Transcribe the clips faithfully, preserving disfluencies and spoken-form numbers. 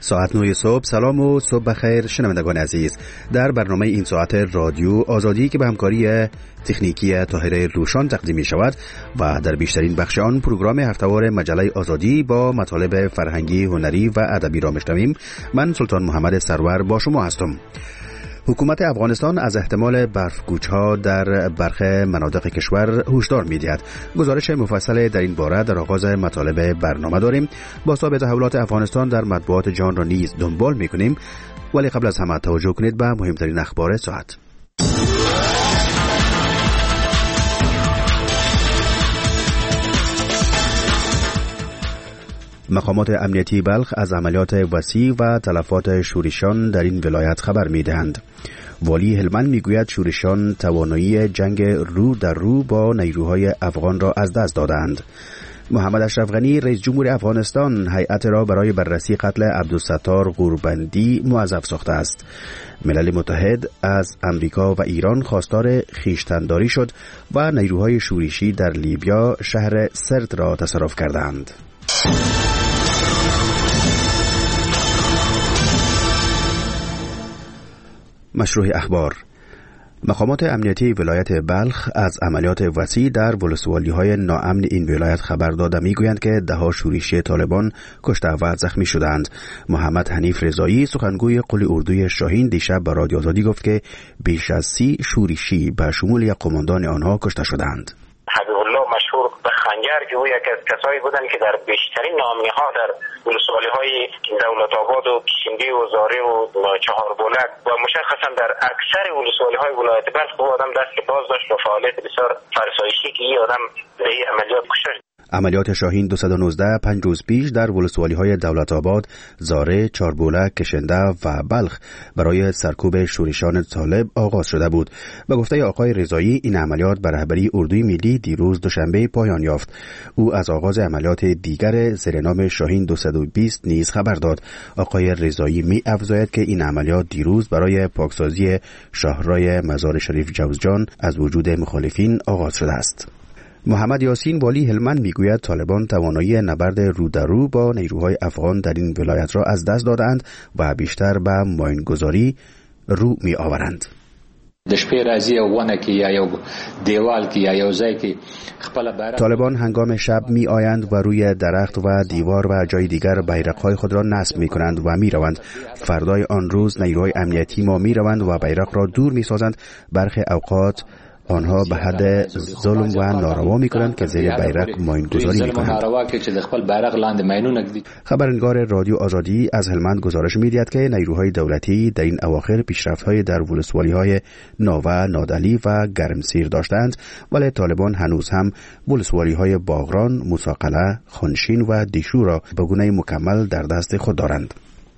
ساعت نه صبح. سلام و صبح بخیر شنوندگان عزیز. در برنامه این ساعت رادیو آزادی که به همکاری تکنیکی طاهر روشان تقدیم می شود و در بیشترین بخش آن پروگرام هفته‌وار مجله آزادی با مطالب فرهنگی، هنری و ادبی را میشنویم. من سلطان محمد سرور با شما هستم. حکومت افغانستان از احتمال برفگوچ‌ها در برخی مناطق کشور هشدار می‌دهد. گزارش مفصل در این باره در آغاز مطالب برنامه داریم. بازتاب تحولات افغانستان در مطبوعات جهان را نیز دنبال می‌کنیم. ولی قبل از همه توجه کنید به مهمترین اخبار ساعت. مقامات امنیتی بلخ از عملیات وسیع و تلفات شورشیان در این ولایت خبر می‌دهند. والی هلمند میگوید شورشیان توانایی جنگ رو در رو با نیروهای افغان را از دست دادند. محمد اشرف غنی رئیس جمهور افغانستان هیئت را برای بررسی قتل عبدالستار غوربندی موظف ساخته است. ملل متحد از امریکا و ایران خواستار خویشتن‌داری شد و نیروهای شورشی در لیبیا شهر سرت را تصرف کردند. مشروع اخبار. مقامات امنیتی ولایت بلخ از عملیات وسیع در ولسوالی‌های ناامن این ولایت خبر داده می‌گویند که ده‌ها شورشی طالبان کشته و زخمی شدند. محمد حنیف رضایی سخنگوی قول اردوی شاهین دیشب با رادیو آزادی گفت که بیش از سی شورشی به شمول یک قماندان آنها کشته شدند. حبیب الله مشهور به خنجر که او یکی از کسایی بودند که در بیشترین نامه‌ها در ولسوالی‌های دولت آباد و کشمری و زاره و چهاربلک و مشخصا در اکثر ولسوالی‌های ولایت بلخ او آدم دست باز داشت و فعالیت بسیار فرسایشی که این آدم به این عملیات کشته. عملیات شاهین دویست و نوزده پنج روز پیش در ولسوالی‌های دولت آباد، زاره، چهاربلک، کشنده و بلخ برای سرکوب شورشیان طالب آغاز شده بود. به گفته آقای رضایی این عملیات به رهبری اردوی ملی دیروز دوشنبه پایان یافت. او از آغاز عملیات دیگر زیر نام شاهین دویست و بیست نیز خبر داد. آقای رضایی می افزاید که این عملیات دیروز برای پاکسازی شاهراه مزار شریف جوزجان از وجود مخالفین آغاز شده است. محمد یاسین والی هلمند میگوید طالبان توانایی نبرد رو در رو با نیروهای افغان در این ولایت را از دست دادند و بیشتر به ماینگذاری رو می آورند. طالبان هنگام شب می آیند و روی درخت و دیوار و جای دیگر بیرق‌های خود را نصب می کنند و می روند. فردای آن روز نیروهای امنیتی ما می روند و بیرق را دور می سازند. برخی اوقات آنها به حد ظلم و ناروا میکنند که زیر بیرق ماینگذاری میکنند. خبرنگار رادیو آزادی از هلمند گزارش میدهد که نیروهای دولتی در این اواخر پیشرفت‌های در ولسوالی‌های ناوه، نادعلی و گرمسیر داشتند، ولی طالبان هنوز هم ولسوالی‌های باغران، موسی-قلعه، خانشین و دیشو را به گونه مکمل در دست خود دارند.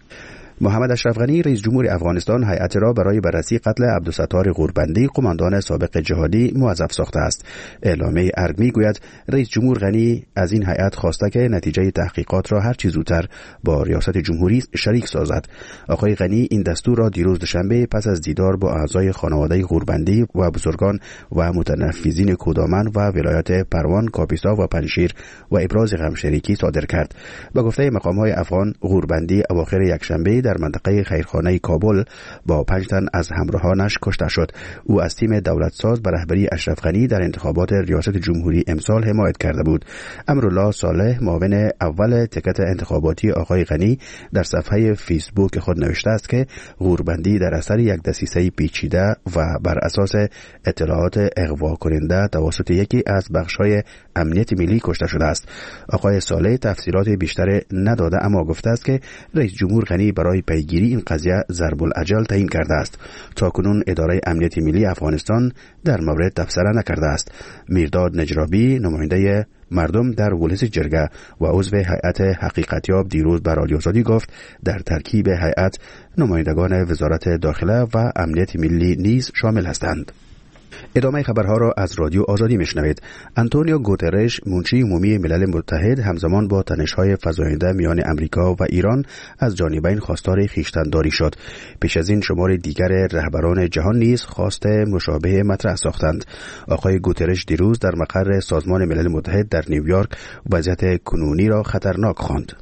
محمد اشرف غنی رئیس جمهور افغانستان هیئت را برای بررسی قتل عبدالستار غوربندی قماندان سابق جهادی موظف ساخته است. اعلامیه ارگ میگوید رئیس جمهور غنی از این هیئت خواسته که نتیجه تحقیقات را هر چه زودتر با ریاست جمهوری شریک سازد. آقای غنی این دستور را دیروز دوشنبه پس از دیدار با اعضای خانواده غوربندی و بزرگان و متنفذین کودامن و ولایت پروان، کاپیسا و پنجشیر و ابراز غمشریکی صادر کرد. به گفته مقام‌های افغان غوربندی اواخر یکشنبه در منطقه خیرخانه کابل با پنج تن از همراهانش کشته شد. او از تیم دولت ساز به رهبری اشرف غنی در انتخابات ریاست جمهوری امسال حمایت کرده بود. امرالله صالح معاون اول تکت انتخاباتی آقای غنی در صفحه فیسبوک خود نوشته است که غوربندی در اثر یک دسیسه پیچیده و بر اساس اطلاعات اغوا کننده توسط یکی از بخش‌های امنیت ملی کشته شده است. آقای صالح تفسیرات بیشتر نداده اما گفته است که رئیس جمهور غنی برای پیگیری این قضیه ضرب الاجل تعیین کرده است. تاکنون اداره امنیت ملی افغانستان در مورد تبصره نکرده است. میرداد نجرابی نماینده مردم در ولس جرگه و عضو هیئت حقیقتیاب دیروز به رادیو آزادی گفت در ترکیب هیئت نمایندگان وزارت داخله و امنیت ملی نیز شامل هستند. ادامه خبرها را از رادیو آزادی میشنوید. آنتونیو گوترش منشی عمومی ملل متحد همزمان با تنش‌های فزاینده میان امریکا و ایران از جانبین خواستار خویشتن‌داری شد. پیش از این شمار دیگر رهبران جهان نیز خواست مشابه مطرح ساختند. آقای گوترش دیروز در مقر سازمان ملل متحد در نیویورک وضعیت کنونی را خطرناک خواند.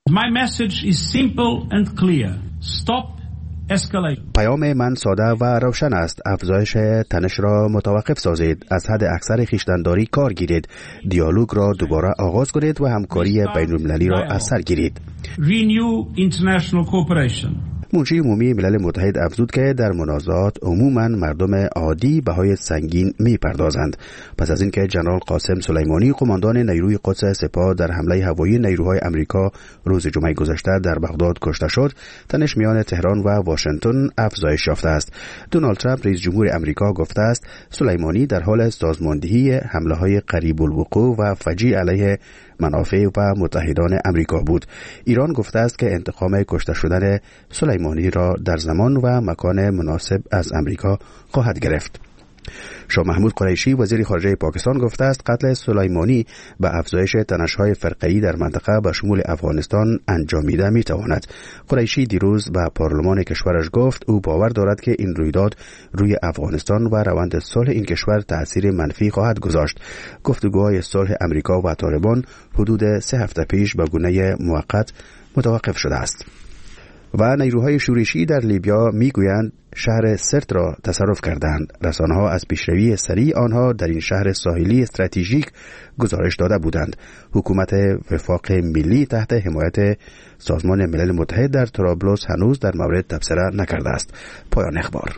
My message is simple and clear. Stop escalation. پیام من ساده و روشن است. افزایش تنش را متوقف سازید. از حد اکثر خویشتن‌داری کار گیرید. دیالوگ را دوباره آغاز کنید و همکاری بین‌المللی را از سر گیرید. Renew international cooperation. منشی عمومی ملل متحد افزود که در منازعات عموماً مردم عادی بهای سنگین می‌پردازند. پس از اینکه جنرال قاسم سلیمانی قماندان نیروی قدس سپاه در حمله هوایی نیروهای امریکا روز جمعه گذشته در بغداد کشته شد، تنش میان تهران و واشنگتن افزایش یافته است. دونالد ترامپ رئیس جمهور امریکا گفته است سلیمانی در حال سازماندهی حمله‌های قریب الوقوع و فجیع علیه منافع و متحدان امریکا بود. ایران گفته است که انتقام کشته شدن سلیمانی را در زمان و مکان مناسب از امریکا خواهد گرفت. شاه محمود قریشی وزیر خارجه پاکستان گفته است قتل سلیمانی به افزایش تنش‌های فرقه‌ای در منطقه به شمول افغانستان انجامیده می‌تواند. قریشی دیروز به پارلمان کشورش گفت او باور دارد که این رویداد روی افغانستان و روند صلح این کشور تأثیر منفی خواهد گذاشت. گفتگوهای صلح امریکا و طالبان حدود سه هفته پیش به گونه موقت متوقف شده است. و نیروهای شورشی در لیبیا میگویند شهر سرت را تصرف کردند. رسانه‌ها از پیشروی سریع آنها در این شهر ساحلی استراتژیک گزارش داده بودند. حکومت وفاق ملی تحت حمایت سازمان ملل متحد در طرابلس هنوز در مورد تبصره نکرده است. پایان اخبار.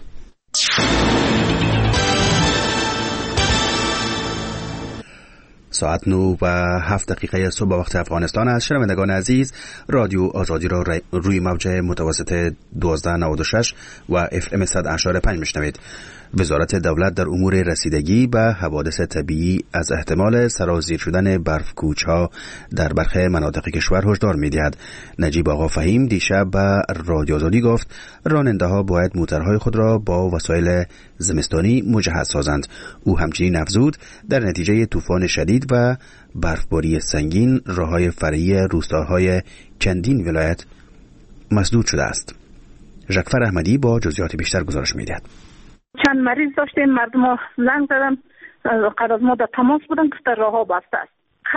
ساعت نو و هفت دقیقه صبح وقت افغانستان است. شنوندگان عزیز، رادیو آزادی را روی موج متوسط دوازده نود و شش و اف ام صد و اشاره پنج میشنوید. وزارت دولت در امور رسیدگی به حوادث طبیعی از احتمال سرازیر شدن برفکوچ‌ها در برخی مناطق کشور هشدار می‌دهد. نجیب آقا فهیم دیشب به رادیو آزادی گفت راننده‌ها باید موترهای خود را با وسایل زمستانی مجهز سازند. او همچنین افزود در نتیجه طوفان شدید و برفباری سنگین راه‌های فرعی روستاهای چندین ولایت مسدود شده است. ژکفر احمدی با جزئیات بیشتر گزارش می‌دهد. چند مریض داشتیم، مردم ها زنگ زدن، قرار ما در تماس بودن که راه ها بسته است.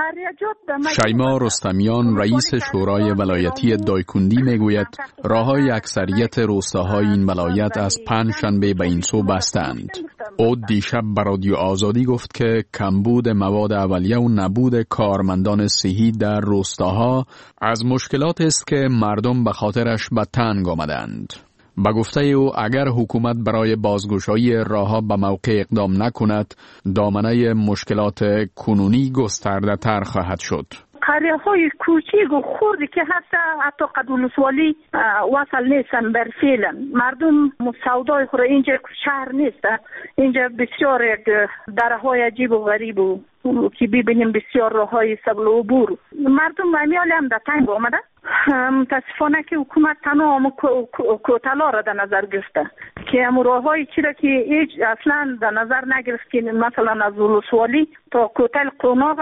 شیما رستمیان رئیس شورای ولایتی دایکندی میگوید راههای اکثریت روستاهای این ولایت از پنج شنبه به این سو بستند. او دیشب به رادیو آزادی گفت که کمبود مواد اولیه و نبود کارمندان صحی در روستاها از مشکلات است که مردم به خاطرش به تنگ آمدند. با گفته او اگر حکومت برای بازگشایی راه‌ها به موقع اقدام نکند، دامنه مشکلات کنونی گسترده تر خواهد شد. قریه های کوچیک و خوردی که هست حتی قد ولسوالی وصل نیستن بر فعلا. مردم سودای خود اینجا شهر نیست. اینجا بسیار دره های عجیب و غریب و که ببینیم بسیار راه های سبل و عبور. مردم امیال هم در تنگ آمده. متاسفانه که حکومت تنها هم کوتلا را در نظر گرفته که هم راه های چی را که ایج اصلا در نظر نگرفت که مثلا از ولسوالی تا کوتل قوناغ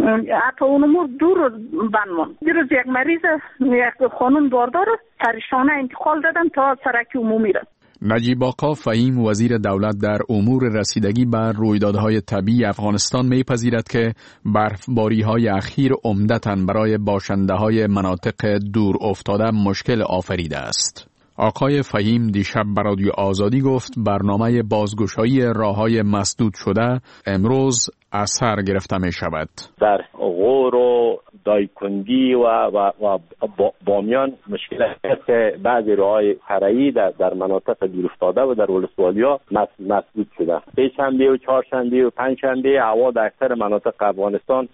حتی اونمور دور بنمان. دیروز یک مریض یک خانم باردار سرشانه انتقال دادن تا سرک عمومی را. نجیب آقا فهیم وزیر دولت در امور رسیدگی بر رویدادهای طبیعی افغانستان میپذیرد که برفباری‌های اخیر عمدتاً برای باشنده‌های مناطق دور افتاده مشکل آفریده است. آقای فهیم دیشب به رادیو آزادی گفت برنامه بازگشایی راه‌های مسدود شده امروز از سر گرفته می شود. در غور و دایکندی و, و, و بامیان مشکل است که بعضی راه‌های فرعی در, در مناطق دورافتاده و در ولسوالی‌ها مسدود شده. سه شنبه و چهار شنبه و پنج شنبه هوا در اکثر مناطق افغانستان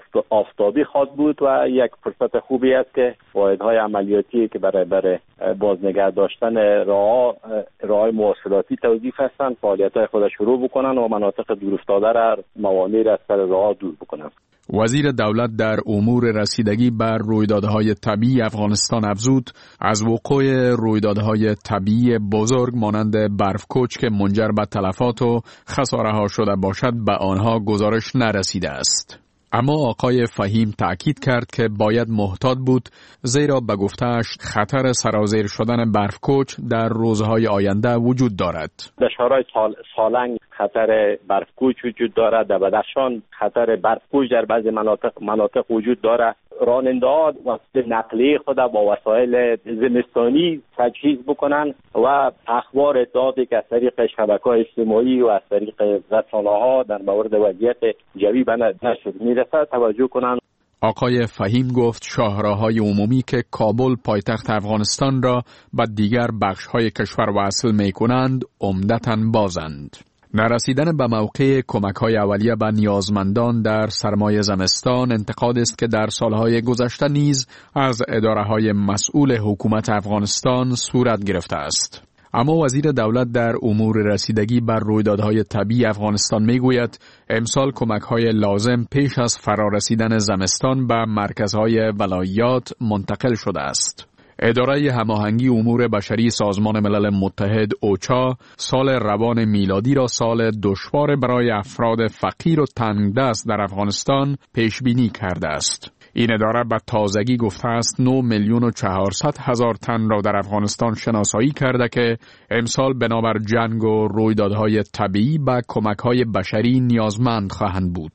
آفتابی خواهد بود و یک فرصت خوبی است که واحدهای عملیاتی که برای برای بازنگه داشتن راه راه مواصلاتی توظیف هستند فعالیت‌های خود شروع بکنن و مناطق دورافتاده را موانع را از سر راه دور بکنن. وزیر دولت در امور رسیدگی بر رویدادهای طبیعی افغانستان افزود از وقوع رویدادهای طبیعی بزرگ مانند برفکوچ که منجر به تلفات و خساره‌ها شده باشد به آنها گزارش نرسیده است. اما آقای فهیم تأکید کرد که باید محتاط بود زیرا به گفته‌اش خطر سرازیر شدن برفکوچ در روزهای آینده وجود دارد. در شهرهای سال، سالنگ خطر برفکوچ وجود دارد، در بدخشان خطر برفکوچ در بعضی مناطق مناطق وجود دارد راننده ها وسیله نقلیه خود با وسایل زمستانی تجهیز بکنن و اخبار اطلاعاتی که از طریق شبکه‌های اجتماعی و از طریق رسانه‌ها در مورد وضعیت جوی به نشر میرسد توجه کنند. آقای فهیم گفت شاهراهای عمومی که کابل پایتخت افغانستان را به دیگر بخش‌های کشور وصل می‌کنند عمدتاً بازند. نرسیدن به موقع کمک‌های اولیه به نیازمندان در سرمای زمستان انتقاد است که در سالهای گذشته نیز از اداره‌های مسئول حکومت افغانستان صورت گرفته است. اما وزیر دولت در امور رسیدگی بر رویدادهای طبیعی افغانستان میگوید امسال کمک‌های لازم پیش از فرارسیدن زمستان به مرکزهای ولایات منتقل شده است. اداره هماهنگی امور بشری سازمان ملل متحد اوچا سال روان میلادی را سال دشوار برای افراد فقیر و تنگدست در افغانستان پیش بینی کرده است. این اداره به تازگی گفته است نه میلیون و چهارصد هزار تن را در افغانستان شناسایی کرده که امسال بنابر جنگ و رویدادهای طبیعی به کمک‌های بشری نیازمند خواهند بود.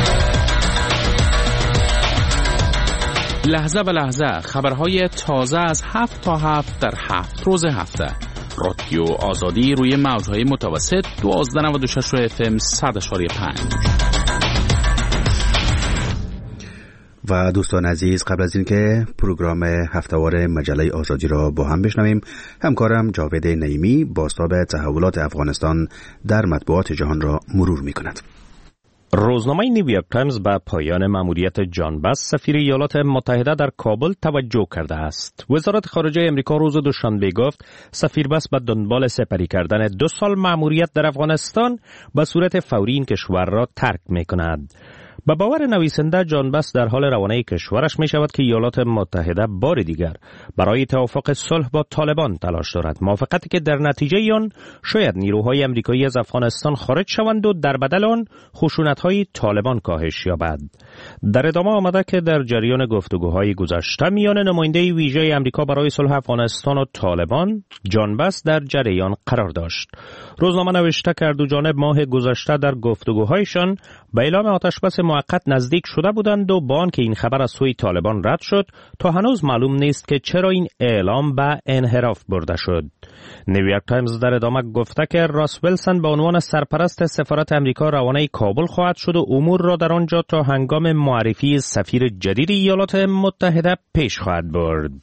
لحظه به لحظه خبرهای تازه از هفت تا هفت در هفت روز هفته. رادیو آزادی روی موجهای متوسط دوازده نود و شش اف ام صد اشاری پنج. و دوستان عزیز، قبل از اینکه پروگرام هفتهوار مجله آزادی را با هم بشنویم، همکارم جاوید نعیمی بازتاب تحولات افغانستان در مطبوعات جهان را مرور می کند. روزنامه نیویورک تایمز به پایان مأموریت جان باس سفیر ایالات متحده در کابل توجه کرده است. وزارت خارجه امریکا روز دوشنبه گفت سفیر باس به دنبال سپری کردن دو سال مأموریت در افغانستان به صورت فوری این کشور را ترک می کند. با باور نویسنده جان باس در حال روانه کشورش می شود که ایالات متحده بار دیگر برای توافق صلح با طالبان تلاش دارد، موافقتی که در نتیجه آن شاید نیروهای امریکایی از افغانستان خارج شوند و در بدل آن خشونت‌های طالبان کاهش یابد. در ادامه آمده که در جریان گفتگوهای گذشته میان نماینده ویژه امریکا برای صلح افغانستان و طالبان جان باس در جریان قرار داشت. روزنامه نوشته که دو جانب ماه گذشته در گفتگوهایشان به اعلام آتشبس موقت نزدیک شده بودند و با آنکه این خبر از سوی طالبان رد شد تا هنوز معلوم نیست که چرا این اعلام به انحراف برده شد. نیویورک تایمز در ادامه گفته که راس ویلسون به عنوان سرپرست سفارت امریکا روانه کابل خواهد شد و امور را در آنجا تا هنگام معرفی سفیر جدید ایالات متحده پیش خواهد برد.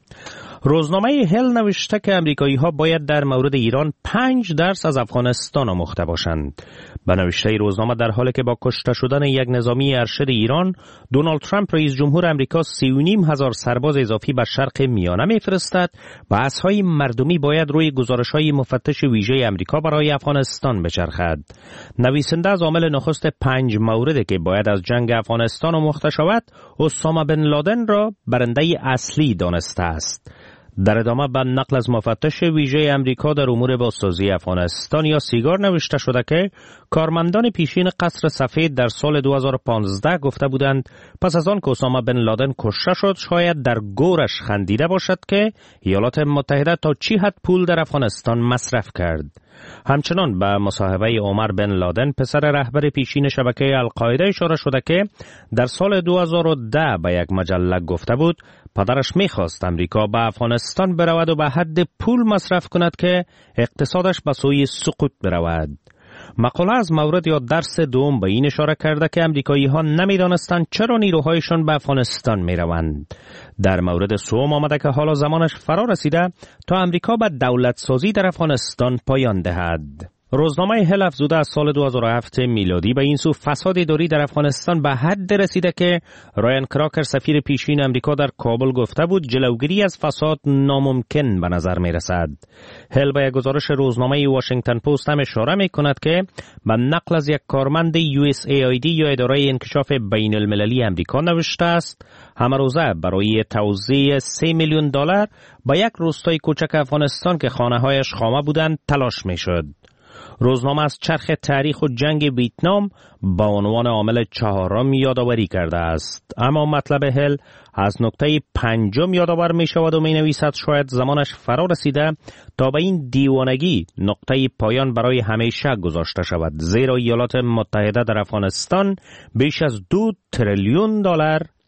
روزنامه هل نوشته که امریکایی ها باید در مورد ایران پنج درس از افغانستان آموخته باشند. به نوشته روزنامه در حالی که با کشته شدن یک نظامی ارشد ایران، دونالد ترامپ رئیس جمهور امریکا سی و نیم هزار سرباز اضافی به شرق میانه میفرستد، بحث‌های مردمی باید روی گزارش‌های مفتش ویژه امریکا برای افغانستان بچرخد. نویسنده از عامل نخست پنج موردی که باید از جنگ افغانستان آموخته شود، اسامه بن لادن را برنده اصلی دانسته است. در ادامه به نقل از مفتش ویژه امریکا در امور بازسازی افغانستان یا سیگار نوشته شده که کارمندان پیشین قصر سفید در سال دو هزار و پانزده گفته بودند پس از آن که اسامه بن لادن کشته شد شاید در گورش خندیده باشد که ایالات متحده تا چی حد پول در افغانستان مصرف کرد. همچنان به مصاحبه عمر بن لادن پسر رهبر پیشین شبکه القاعده اشاره شده که در سال دو هزار و ده به یک مجله گفته بود پدرش میخواست امریکا به افغانستان برود و به حد پول مصرف کند که اقتصادش به سوی سقوط برود. مقاله از مورد یا درس دوم به این اشاره کرده که امریکایی ها نمیدانستند چرا نیروهایشان به افغانستان میروند. در مورد سوم آمده که حالا زمانش فرا رسیده تا امریکا به دولت سازی در افغانستان پایان دهد. روزنامه هل افزوده از سال دو هزار و هفت میلادی به این سو فساد اداری در افغانستان به حد رسیده که رایان کراکر سفیر پیشین امریکا در کابل گفته بود جلوگیری از فساد ناممکن به نظر می رسد. هل به یک گزارش روزنامه واشنگتن پست هم اشاره می کند که به نقل از یک کارمند یو اس ای آی دی یا اداره انکشاف بین المللی امریکا نوشته است همه روزه برای توزیع سه میلیون دلار به یک روستای کوچک افغانستان که خانه هایش خامه بودند تلاش می شد. روزنامه از چرخ تاریخ و جنگ ویتنام با عنوان عامل چهارم یادآوری کرده است، اما مطلب هل از نکته پنجم یادآور می شود و می نویسد شاید زمانش فرا رسیده تا به این دیوانگی نقطه پایان برای همیشه گذاشته شود، زیرا ایالات متحده در افغانستان بیش از دو تریلیون دلار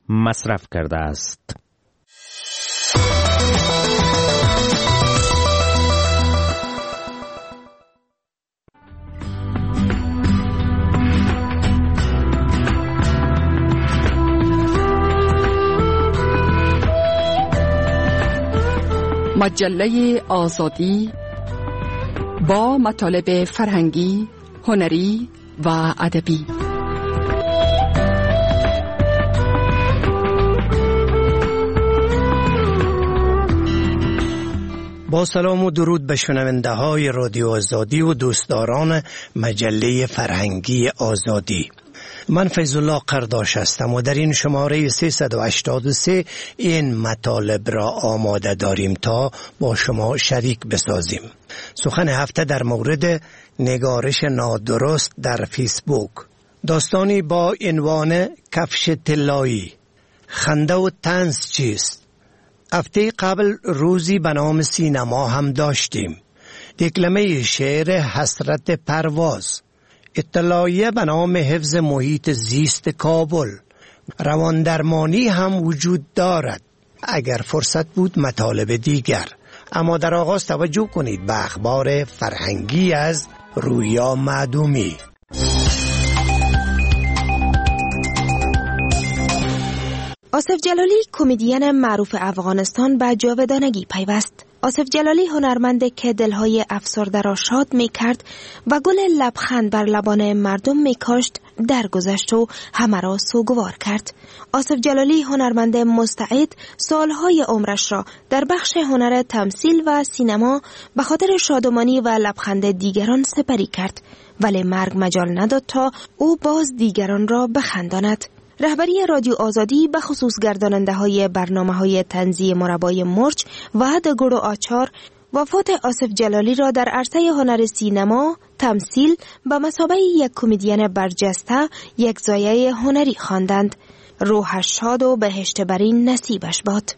مصرف کرده است. مجله آزادی با مطالب فرهنگی، هنری و ادبی. با سلام و درود به شنونده های رادیو آزادی و دوستداران مجله فرهنگی آزادی. من فیض الله قرداش هستم و در این شماره سیصد و هشتاد و سه این مطالب را آماده داریم تا با شما شریک بسازیم. سخن هفته در مورد نگارش نادرست در فیسبوک. داستانی با عنوان کفش طلایی. خنده و طنز چیست؟ هفته قبل روزی به نام سینما هم داشتیم. دکلمه شعر حسرت پرواز، اطلاعیه به نام حفظ محیط زیست کابل، رواندرمانی هم وجود دارد. اگر فرصت بود مطالب دیگر، اما در آغاز توجه کنید به اخبار فرهنگی از رویا معدومی. آصف جلالی کمدین معروف افغانستان به جاودانگی پیوست. آصف جلالی هنرمند که دلهای افسرده را شاد می کرد و گل لبخند بر لبان مردم می کاشت درگذشت و همه را سوگوار کرد. آصف جلالی هنرمند مستعد سالهای عمرش را در بخش هنر تمثیل و سینما به خاطر شادمانی و لبخند دیگران سپری کرد، ولی مرگ مجال نداد تا او باز دیگران را بخنداند. رهبری رادیو آزادی به خصوص گرداننده های برنامه های طنزی مربای مرچ و دگور و آچار وفات آصف جلالی را در عرصه هنر سینما تمثیل به مثابه یک کمدین برجسته یک زایه هنری خواندند. روحش شاد و بهشت برین نصیبش باد.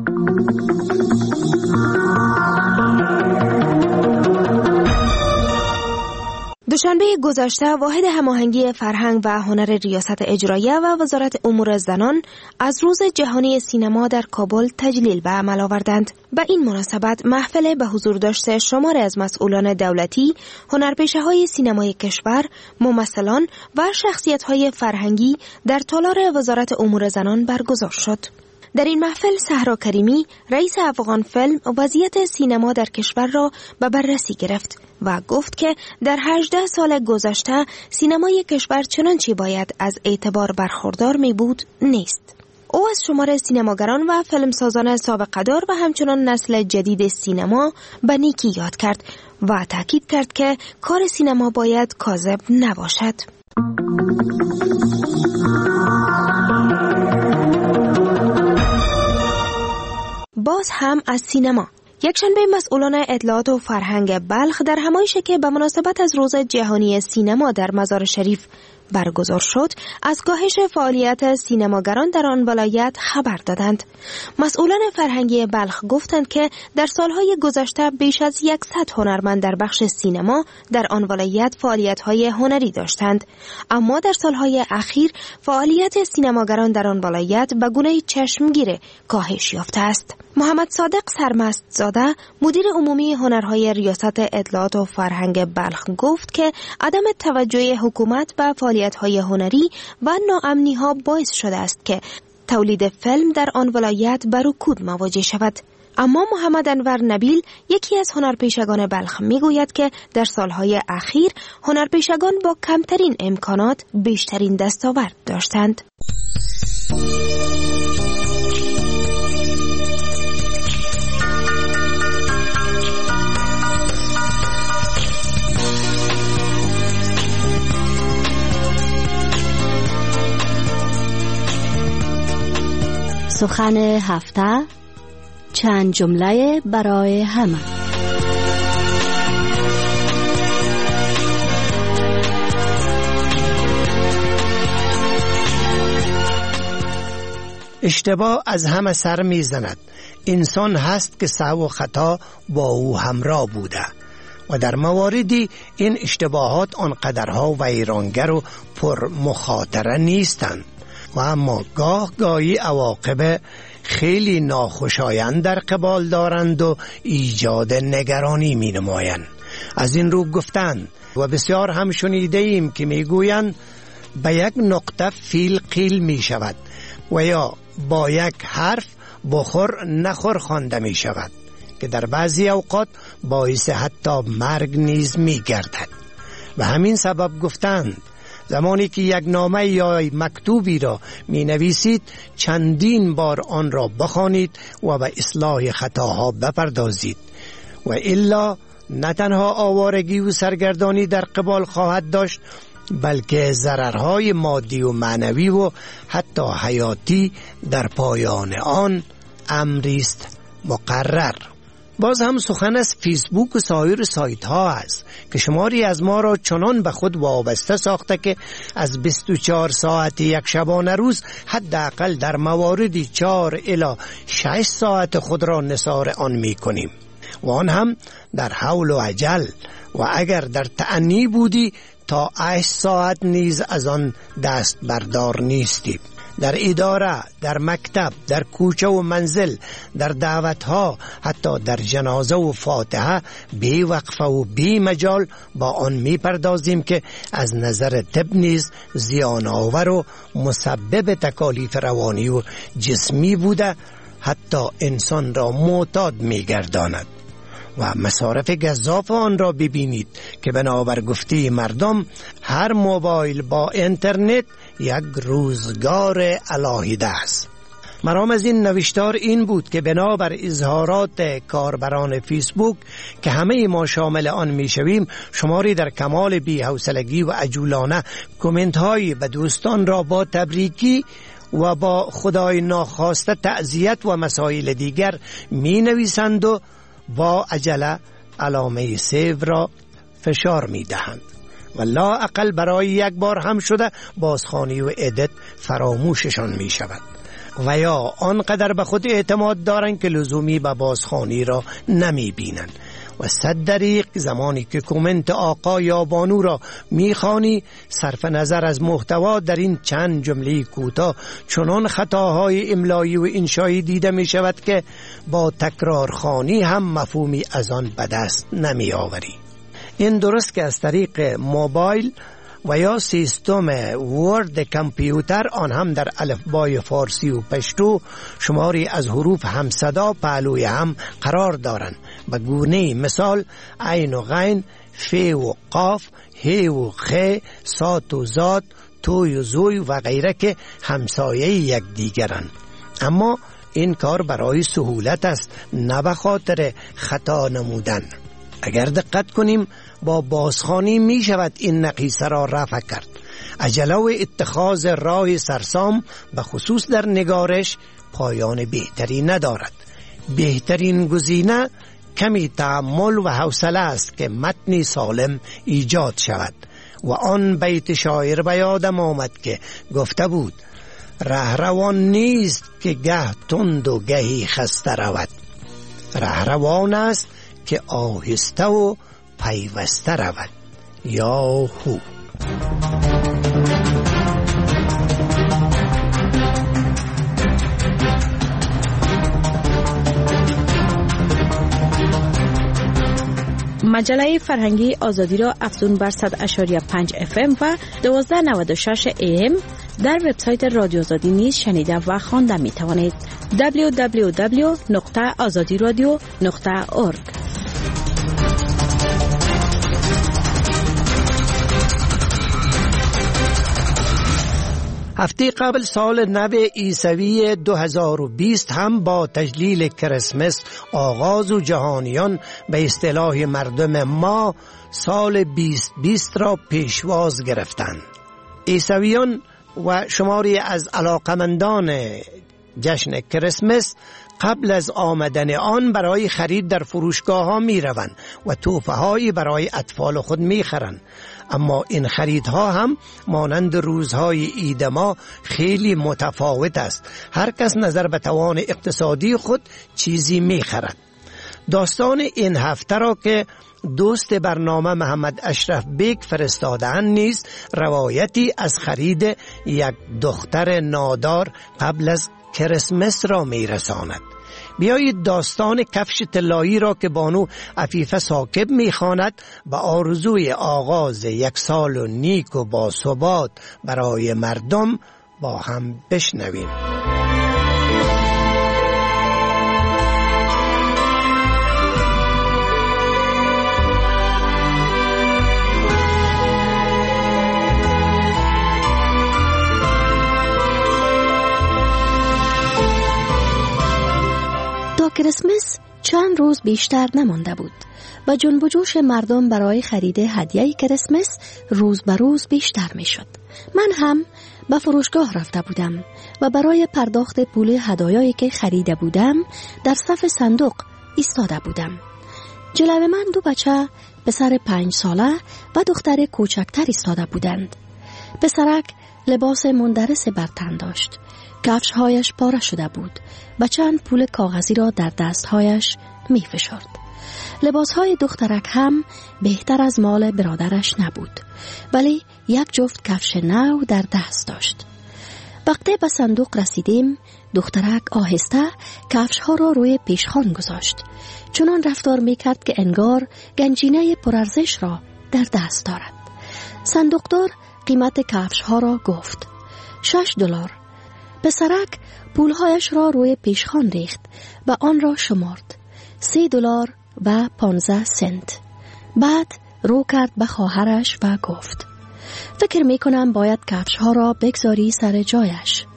دوشنبه گذشته واحد هماهنگی فرهنگ و هنر ریاست اجراییه و وزارت امور زنان از روز جهانی سینما در کابل تجلیل به عمل آوردند. به این مناسبت محفل به حضور داشته شماری از مسئولان دولتی، هنرپیشه‌های سینمای کشور، ممثلان و شخصیت‌های فرهنگی در تالار وزارت امور زنان برگزار شد. در این محفل صحرا کریمی رئیس افغان فیلم وضعیت سینما در کشور را به بررسی گرفت و گفت که در هجده سال گذشته سینمای کشور چنانچه باید از اعتبار برخوردار می بود نیست. او از شمار سینماگران و فیلمسازان سابقه‌دار و همچنان نسل جدید سینما به نیکی یاد کرد و تاکید کرد که کار سینما باید کاذب نباشد. باز هم از سینما. یکشنبه مسئولان اطلاعات و فرهنگ بلخ در همایشی که به مناسبت از روز جهانی سینما در مزار شریف برگزار شد، از کاهش فعالیت سینماگران در آن ولایت خبر دادند. مسئولان فرهنگی بلخ گفتند که در سالهای گذشته بیش از صد هنرمند در بخش سینما در آن ولایت فعالیت‌های هنری داشتند، اما در سالهای اخیر فعالیت سینماگران در آن ولایت به گونه چشمگیر کاهش یافته است. محمد صادق سرمست زاده مدیر عمومی هنرهای ریاست اطلاعات و فرهنگ بلخ گفت که عدم توجه حکومت به فعالیت‌های هنری و ناامنی‌ها باعث شده است که تولید فیلم در آن ولایت به رکود مواجه شود. اما محمد انور نبیل یکی از هنرپیشگان بلخ میگوید که در سالهای اخیر هنرپیشگان با کمترین امکانات بیشترین دستاورد داشتند. سخن هفته، چند جمله برای همه. اشتباه از همه سر می زند. انسان هست که سهو و خطا با او همراه بوده و در مواردی این اشتباهات آنقدرها ویرانگر و پر مخاطره نیستند. و اما گاه گاهی عواقب خیلی ناخوشایند در قبال دارند و ایجاد نگرانی می نمایند. از این رو گفتند و بسیار هم شنیده ایم که می گویند به یک نقطه فیل قیل می شود و یا با یک حرف بخور نخور خوانده می شود که در بعضی اوقات باعث حتی مرگ نیز می گردد. و همین سبب گفتند زمانی که یک نامه یا مکتوبی را می نویسید چندین بار آن را بخوانید و به اصلاح خطاها بپردازید و الا نه تنها آوارگی و سرگردانی در قبال خواهد داشت بلکه ضررهای مادی و معنوی و حتی حیاتی در پایان آن امری است مقرر. باز هم سخن از فیسبوک و سایر سایت ها است که شماری از ما را چنان به خود وابسته ساخته که از بیست و چهار ساعت یک شبانه روز حداقل در مواردی چهار الی شش ساعت خود را نثار آن می کنیم و آن هم در حول و عجل و اگر در تأنی بودی تا هشت ساعت نیز از آن دست بردار نیستیم. در اداره، در مکتب، در کوچه و منزل، در دعوتها، حتی در جنازه و فاتحه بی وقفه و بی مجال با آن می پردازیم که از نظر طب نیز زیان آور و مسبب تکالیف روانی و جسمی بوده حتی انسان را معتاد می گرداند. و مصارف گزاف آن را ببینید که بنابر گفته مردم هر موبایل با اینترنت یک روزگار علاهیده است. مرام از این نوشتار این بود که بنابر اظهارات کاربران فیسبوک که همه ما شامل آن میشویم شماری در کمال بی‌حوصلگی و عجولانه کامنت های به دوستان را با تبریکی و با خدای ناخواسته تعزیت و مسائل دیگر می نویسند و با عجله علامه سیو را فشار می دهند و لا اقل برای یک بار هم شده بازخوانی و ادیت فراموششان می شود و یا آنقدر به خود اعتماد دارند که لزومی به بازخوانی را نمی بینند و صد دریق زمانی که کومنت آقا یا بانو را میخوانی صرف نظر از محتوا در این چند جمله کوتاه چنان خطاهای املایی و انشایی دیده می شود که با تکرار خوانی هم مفهومی از آن به دست نمی آوری. این درست که از طریق موبایل و یا سیستم ورد کامپیوتر آن هم در الفبای فارسی و پشتو شماری از حروف همصدا پهلوی هم قرار دارند به گونه مثال عین و غین، ف و قاف، ه و خ، صاد و زاد، توی و زوی و غیره که همسایه یک دیگرند. اما این کار برای سهولت است نه به خاطر خطا نمودن. اگر دقت کنیم با بازخوانی می شود این نقیصه را رفع کرد. عجله و اتخاذ راه سرسام به خصوص در نگارش پایان بهتری ندارد. بهترین گزینه کمی تأمل و حوصله است که متنی سالم ایجاد شود و آن بیت شاعر به یادم آمد که گفته بود رهروان نیست که گه تند و گهی خسته رود، رهروان است که آهسته و پیوسته رود. یا هو. مجله فرهنگی آزادی را افزون بر صد اشاری پنج اف ام و دوازده نود و شش ای ام در وبسایت رادیو آزادی نیز شنیده و خوانده می توانید. دبلیو دبلیو دبلیو نقطه آزادی رادیو نقطه اورگ. هفته قبل سال نو عیسوی دو هزار و بیست هم با تجلیل کریسمس آغاز و جهانیان به اصطلاح مردم ما سال بیست بیست را پیشواز گرفتند. عیسویان و شماری از علاقمندان جشن کریسمس قبل از آمدن آن برای خرید در فروشگاه ها می روند و تحفه هایی برای اطفال خود می خرند. اما این خریدها هم مانند روزهای عید ما خیلی متفاوت است. هر کس نظر به توان اقتصادی خود چیزی می خرد. داستان این هفته را که دوست برنامه محمد اشرف بیگ فرستادن نیز روایتی از خرید یک دختر نادار قبل از کریسمس را می رساند. بیایید داستان کفش طلایی را که بانو عفیفه ثاقب می خواند به آرزوی آغاز یک سال و نیک و باثبات برای مردم با هم بشنویم. کریسمس چند روز بیشتر نمانده بود و جنب و جوش مردم برای خرید هدیه کریسمس روز به روز بیشتر می شد. من هم به فروشگاه رفته بودم و برای پرداخت پول هدایایی که خریده بودم در صف صندوق ایستاده بودم. جلوی من دو بچه پسر پنج ساله و دختر کوچکتر ایستاده بودند. پسرک لباس مندرس بر تن داشت. کفش‌هایش پاره شده بود و چند پول کاغذی را در دست‌هایش می‌فشرد. لباس‌های دخترک هم بهتر از مال برادرش نبود، ولی یک جفت کفش نو در دست داشت. وقتی به صندوق رسیدیم، دخترک آهسته کفش‌ها را روی پیشخوان گذاشت، چنان رفتار می‌کرد که انگار گنجینه پرارزش را در دست دارد. صندوقدار قیمت کفش‌ها را گفت: شش دلار. پسرک پولهایش را روی پیشخوان ریخت و آن را شمرد. سی دلار و پانزده سنت. بعد رو کرد به خواهرش و گفت: فکر می کنم باید کفشها را بگذاری سر جایش.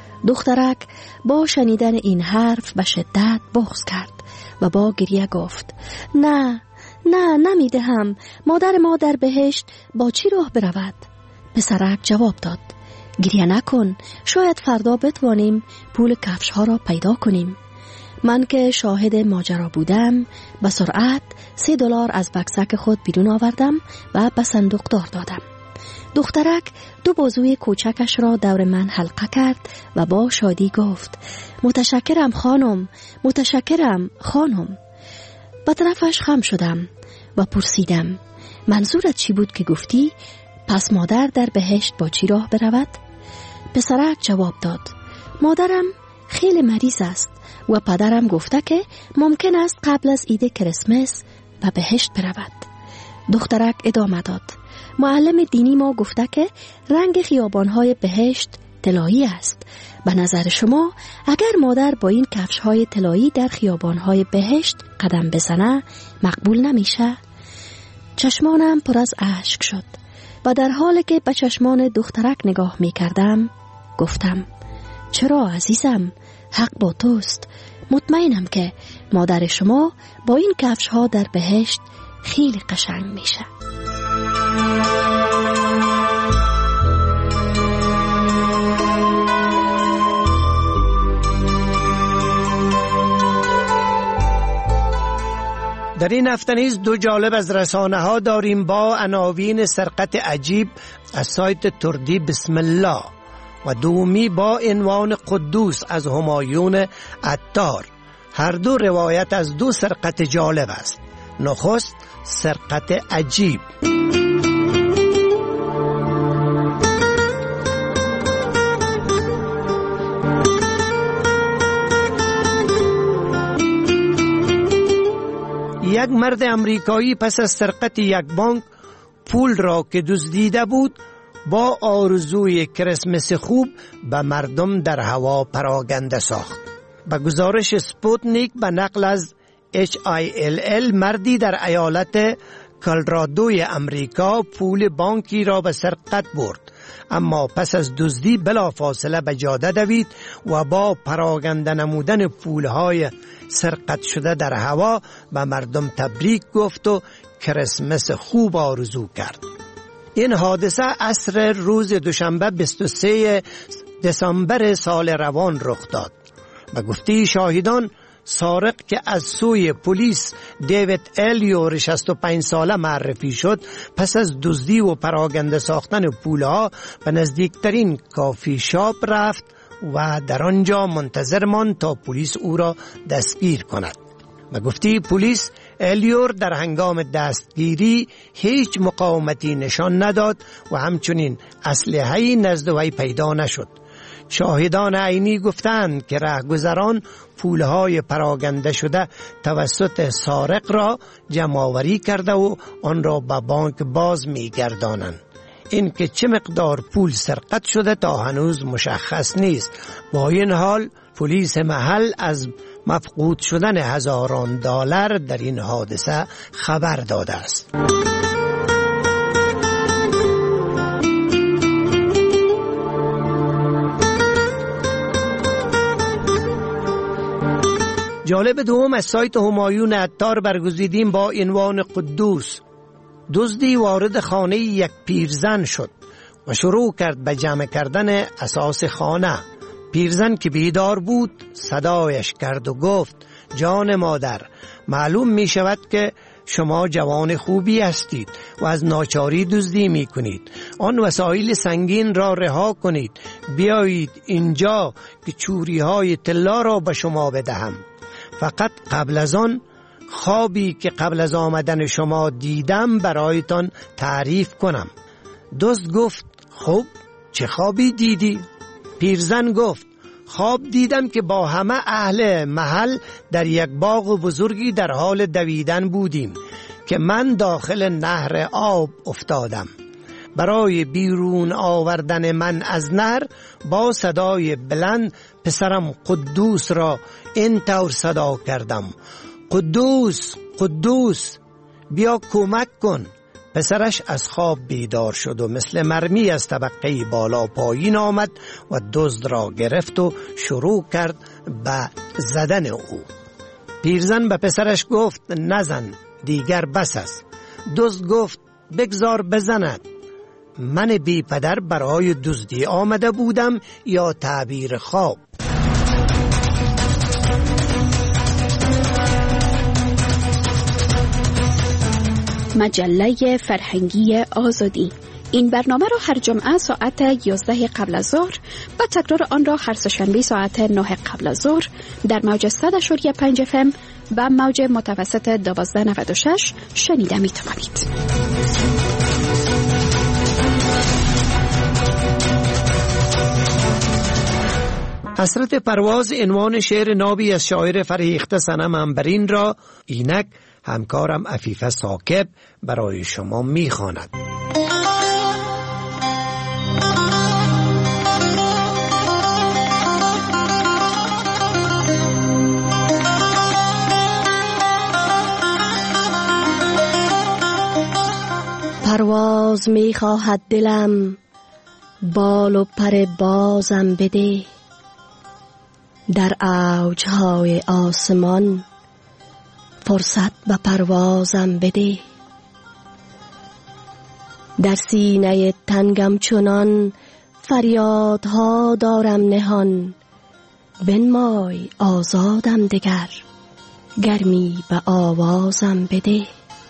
دخترک با شنیدن این حرف به شدت بغض کرد و با گریه گفت: نه نه نمیدهم. مادر ما در بهشت با چی راه برود؟ پسرک جواب داد: گریه نکن، شاید فردا بتوانیم پول کفش ها را پیدا کنیم. من که شاهد ماجرا بودم به سرعت سه دلار از بکسک خود بیرون آوردم و به صندوقدار دادم. دخترک دو بازوی کوچکش را دور من حلقه کرد و با شادی گفت: متشکرم خانم، متشکرم خانم. به طرفش خم شدم و پرسیدم: منظورت چی بود که گفتی پس مادر در بهشت با چی راه برود؟ پسرک جواب داد: مادرم خیلی مریض است و پدرم گفته که ممکن است قبل از عید کریسمس به بهشت برود. دخترک ادامه داد: معلم دینی ما گفته که رنگ خیابان‌های بهشت طلایی است. به نظر شما اگر مادر با این کفش‌های طلایی در خیابان‌های بهشت قدم بزنه مقبول نمیشه؟ چشمانم پر از اشک شد و در حالی که به چشمان دخترک نگاه می کردم گفتم: چرا عزیزم، حق با توست. مطمئنم که مادر شما با این کفش ها در بهشت خیلی قشنگ میشه. در این هفته نیز دو جالب از رسانه ها داریم با عناوین سرقت عجیب از سایت تردی بسم الله و دومی با عنوان قدوس از همایون عطار. هر دو روایت از دو سرقت جالب است. نخست سرقت عجیب. یک مرد امریکایی پس از سرقت یک بانک پول را که دزدیده بود با آرزوی کریسمس خوب به مردم در هوا پراگنده ساخت. به گزارش سپوتنیک به نقل از اچ آی ال ال، مردی در ایالت کلرادوی امریکا پول بانکی را به سرقت برد، اما پس از دزدی بلافاصله به جاده دوید و با پراگنده نمودن پولهای سرقت شده در هوا به مردم تبریک گفت و کریسمس خوب آرزو کرد. این حادثه عصر روز دوشنبه بیست و سوم دسامبر سال روان رخ داد. به گفته شاهدان، سارق که از سوی پلیس دیوید الیو شصت و پنج ساله معرفی شد، پس از دزدی و پراگنده ساختن پولها به نزدیکترین کافی شاپ رفت و در آنجا منتظر ماند تا پلیس او را دستگیر کند. به گفته پلیس الیور در هنگام دستگیری هیچ مقاومتی نشان نداد و همچنین اسلحه‌ای نزد وی پیدا نشد. شاهدان عینی گفتند که رهگذران پولهای پراکنده شده توسط سارق را جمع‌آوری کرده و آن را به بانک باز می‌گردانند. این که چه مقدار پول سرقت شده تا هنوز مشخص نیست. با این حال پلیس محل از مفقود شدن هزاران دلار در این حادثه خبر داده است. جالب دوم از سایت همایون عطار برگزیدیم با عنوان قدوس. دزدی وارد خانه یک پیرزن شد و شروع کرد به جمع کردن اساس خانه. پیرزن که بیدار بود صدایش کرد و گفت جان مادر، معلوم می شود که شما جوان خوبی هستید و از ناچاری دزدی می کنید. آن وسایل سنگین را رها کنید، بیایید اینجا که چوری های طلا را به شما بدهم. فقط قبل از آن خوابی که قبل از آمدن شما دیدم برایتان تعریف کنم. دزد گفت خب چه خوابی دیدی؟ پیرزن گفت خواب دیدم که با همه اهل محل در یک باغ بزرگی در حال دویدن بودیم که من داخل نهر آب افتادم. برای بیرون آوردن من از نهر با صدای بلند پسرم قدوس را این طور صدا کردم: قدوس قدوس بیا کمک کن. پسرش از خواب بیدار شد و مثل مرمی از طبقه بالا پایین آمد و دزد را گرفت و شروع کرد به زدن او. پیرزن به پسرش گفت نزن، دیگر بس است. دزد گفت بگذار بزند. من بی پدر برای دزدی آمده بودم یا تعبیر خواب؟ مجله فرهنگی آزادی. این برنامه را هر جمعه ساعت یازده قبل از ظهر و تکرار آن را هر سه‌شنبه ساعت نه قبل از ظهر در موج صد و پنج اف ام و موج متوسط دوازده نود و شش شنیده می توانید. حسرت پرواز عنوان شعر نابی از شاعر فرهیخته صنم عنبرین را اینک همکارم عفیفه ثاقب برای شما میخواند. پرواز میخواهد دلم، بال و پر بازم بده، در اوجهای آسمان فرصت به پروازم بده. در سینه تنگم چنان فریادها دارم نهان، بنمای آزادم دگر، گرمی به آوازم بده.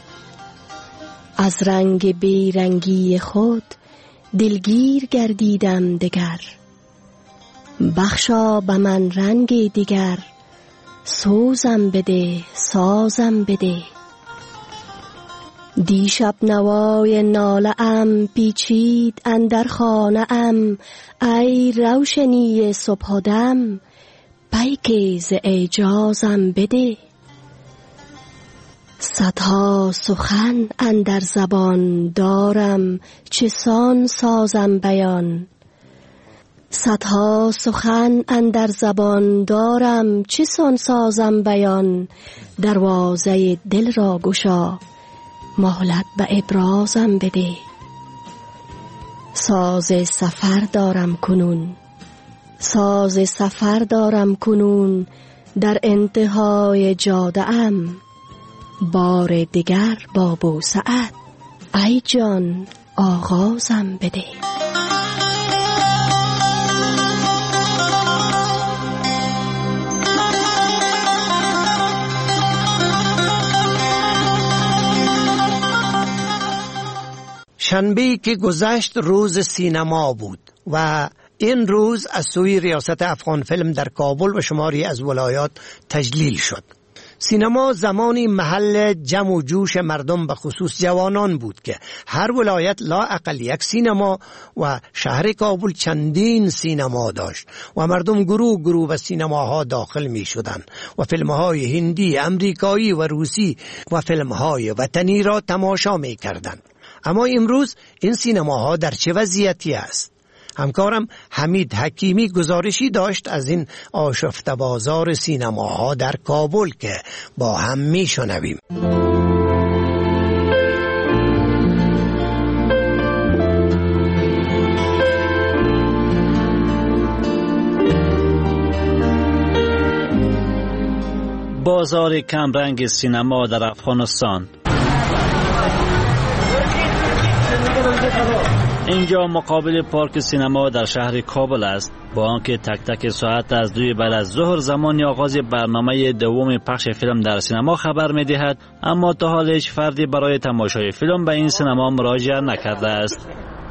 از رنگ بیرنگی خود دلگیر گردیدم دگر، بخشا به من رنگ دیگر، سوزم بده سازم بده. دیشب نوای ناله ام پیچید اندر خانه ام، ای روشنی صبح دم پیک ز اعجازم بده. صدها سخن اندر زبان دارم، چسان سازم بیان. صدها سخن اندر زبان دارم، چسان سازم بیان. دروازه دل را گشا، مهلت به ابرازم بده. ساز سفر دارم کنون، ساز سفر دارم کنون، در انتهای جاده ام. بار دیگر با بوسعت ای جان آغازم بده. شنبه که گذشت روز سینما بود و این روز از سوی ریاست افغان فیلم در کابل و شماری از ولایات تجلیل شد. سینما زمانی محل جمع و جوش مردم به خصوص جوانان بود که هر ولایت لا اقل یک سینما و شهر کابل چندین سینما داشت و مردم گروه گروه به سینماها داخل می شدند و فیلمهای هندی، امریکایی و روسی و فیلمهای وطنی را تماشا می کردند. اما امروز این سینماها در چه وضعیتی است؟ همکارم حمید حکیمی گزارشی داشت از این آشفته بازار سینماها در کابل که با هم می شنویم. بازار کمرنگ سینما در افغانستان. اینجا مقابل پارک سینما در شهر کابل است. با آنکه تک تک ساعت از دوی بعد از ظهر زمان آغاز برنامه دوم پخش فیلم در سینما خبر می دهد، اما تا حال هیچ فردی برای تماشای فیلم به این سینما مراجعه نکرده است.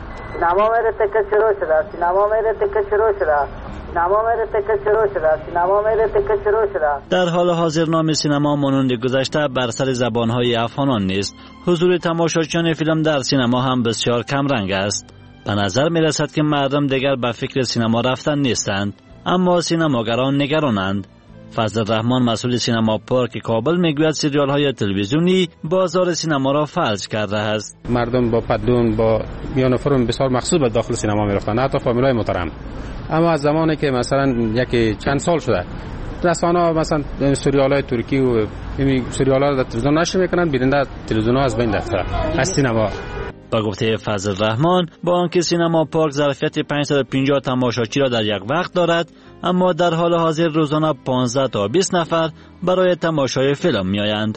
سینما میره تکه شروع شده، سینما میره تکه شروع شده، سینما میره تکه شروع شده، سینما میره تکه شروع شده. در حال حاضر نام سینما مانند گذشته بر سر زبانهای افغانان نیست. حضور تماشاچیان فیلم در سینما هم بسیار کم رنگ است. به نظر می رسد که مردم دیگر به فکر سینما رفتن نیستند، اما سینماگران نگرانند. فضل الرحمن مسئول سینما پارک کابل میگوید سریال های تلویزیونی بازار سینما را فلج کرده است. مردم با پدون با یونیفرم بسیار مخصوص به داخل سینما میرفتند، حتی فامیلای محترم. اما از زمانی که مثلا یک چند سال شده رسانه‌ها مثلا سریال های ترکی و این سریال ها در تلویزیون نشر میکنند، بیننده تلویزیون ها از بین رفته از سینما. با گفته فضل الرحمن، با آنکه سینما پارک ظرفیت پانصد و پنجاه تماشاچی را در یک وقت دارد، اما در حال حاضر روزانه پانزده تا بیست نفر برای تماشای فیلم میآیند.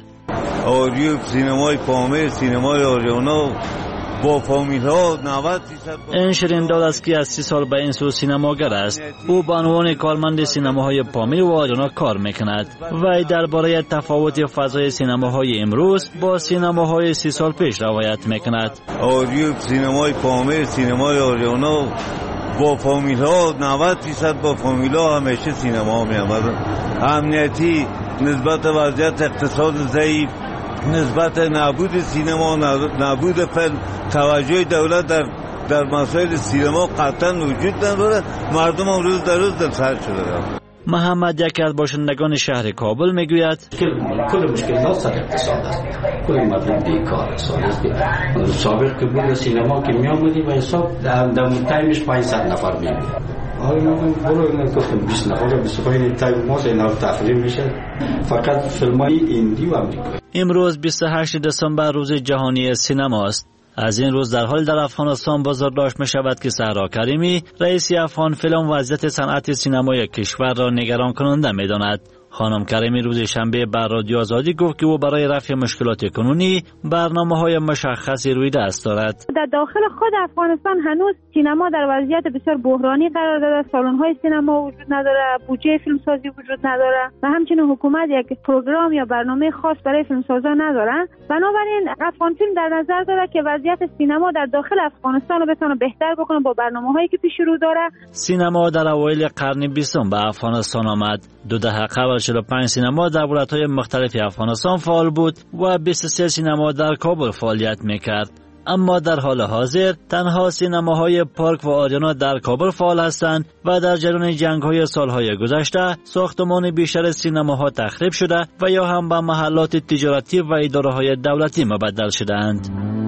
آریو سینمای پامیر، سینمای آریانا با فامیل ها نود درصد. این شیرین داد است که از سی سال به این سو سینماگر است. او به عنوان کارمند سینماهای پامیر و آریانا کار میکند. وی درباره تفاوت فضای سینماهای امروز با سینماهای سی سال پیش روایت میکند. آریو سینمای پامیر، سینمای آریانا با فامیل ها نود درصد با فامیل ها همیشه سینما می آمدن. امنیتی نسبت وضعیت اقتصاد ضعیف، نسبت نابود سینما، نابود فیلم، توجه دولت در در مسائل سینما قطعا وجود نداره. مردم هم روز در روز دلسرد شده. محمد یکی از باشندگان شهر کابل میگوید کل مشکلات سر اقتصاد است، کل مردم بیکار است. سابق که بود سینما که می آمدی به حساب در تایمش پانصد نفر می بود. حالا من برو اینا گفتم بیست نفر بیست و پنج تایم ما اینا رو تفریح میشه، فقط فیلمای هندی و آمریکایی. امروز بیست و هشت دسامبر روز جهانی سینما است. از این روز در حال در افغانستان بازداشت می شود که صحرا کریمی رئیس افغان فیلم وضعیت صنعت سینمای کشور را نگران کننده می داند. خانم کریمی روز شنبه بر رادیو آزادی گفت که او برای رفع مشکلات کنونی برنامه‌های مشخصی روی دست دارد. در داخل خود افغانستان هنوز سینما در وضعیت بسیار بحرانی قرار دارد. سالن‌های سینما وجود نداره، بودجه فیلمسازی وجود نداره و همچنین حکومت یک پروگرام یا برنامه خاص برای فیلمسازان نداره. بنابراین افغان فیلم در نظر داره که وضعیت سینما در داخل افغانستان رو بتونه بهتر بکنه با برنامه‌هایی که پیش رو داره. سینما در اوایل قرن بیستم به افغانستان آمد. دو دهه قبل چهل و پنج سینما در ولایت‌های مختلف افغانستان فعال بود و بیست و سه سینما در کابل فعالیت می‌کرد. اما در حال حاضر تنها سینماهای پارک و آریانا در کابل فعال هستند و در جریان جنگ‌های سال‌های گذشته ساختمان بیشتر سینماها تخریب شده و یا هم به محلات تجارتی و اداره‌های دولتی مبدل شده‌اند.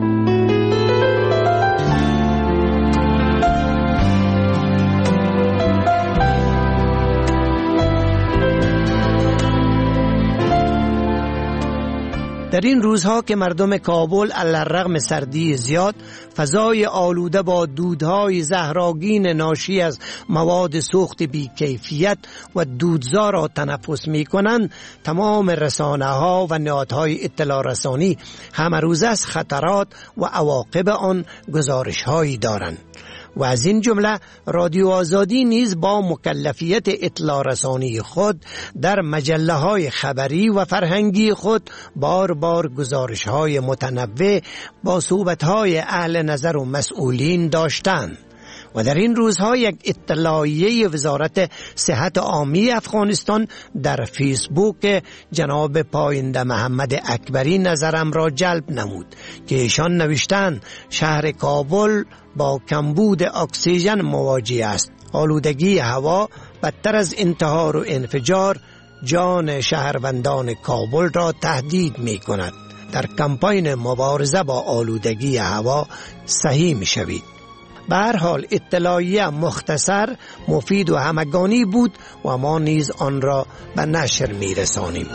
در این روزها که مردم کابل علی‌الرغم سردی زیاد فضای آلوده با دودهای زهرآگین ناشی از مواد سوخت بی‌کیفیت و دودزا را تنفس می کنند، تمام رسانه ها و نهادهای اطلاع رسانی همه روز از خطرات و عواقب آن گزارش هایی دارند. و از این جمله رادیو آزادی نیز با مکلفیت اطلاع رسانی خود در مجله های خبری و فرهنگی خود بار بار گزارش های متنوع با صحبت های اهل نظر و مسئولین داشتند و در این روزها یک اطلاعیه وزارت صحت عامی افغانستان در فیسبوک جناب پاینده محمد اکبری نظرم را جلب نمود که ایشان نوشتند شهر کابل با کمبود اکسیژن مواجه است. آلودگی هوا بدتر از انتحار و انفجار جان شهروندان کابل را تهدید می کند. در کمپاین مبارزه با آلودگی هوا صحیح می شوید. به هر حال اطلاعیه مختصر، مفید و همگانی بود و ما نیز آن را به نشر می رسانیم.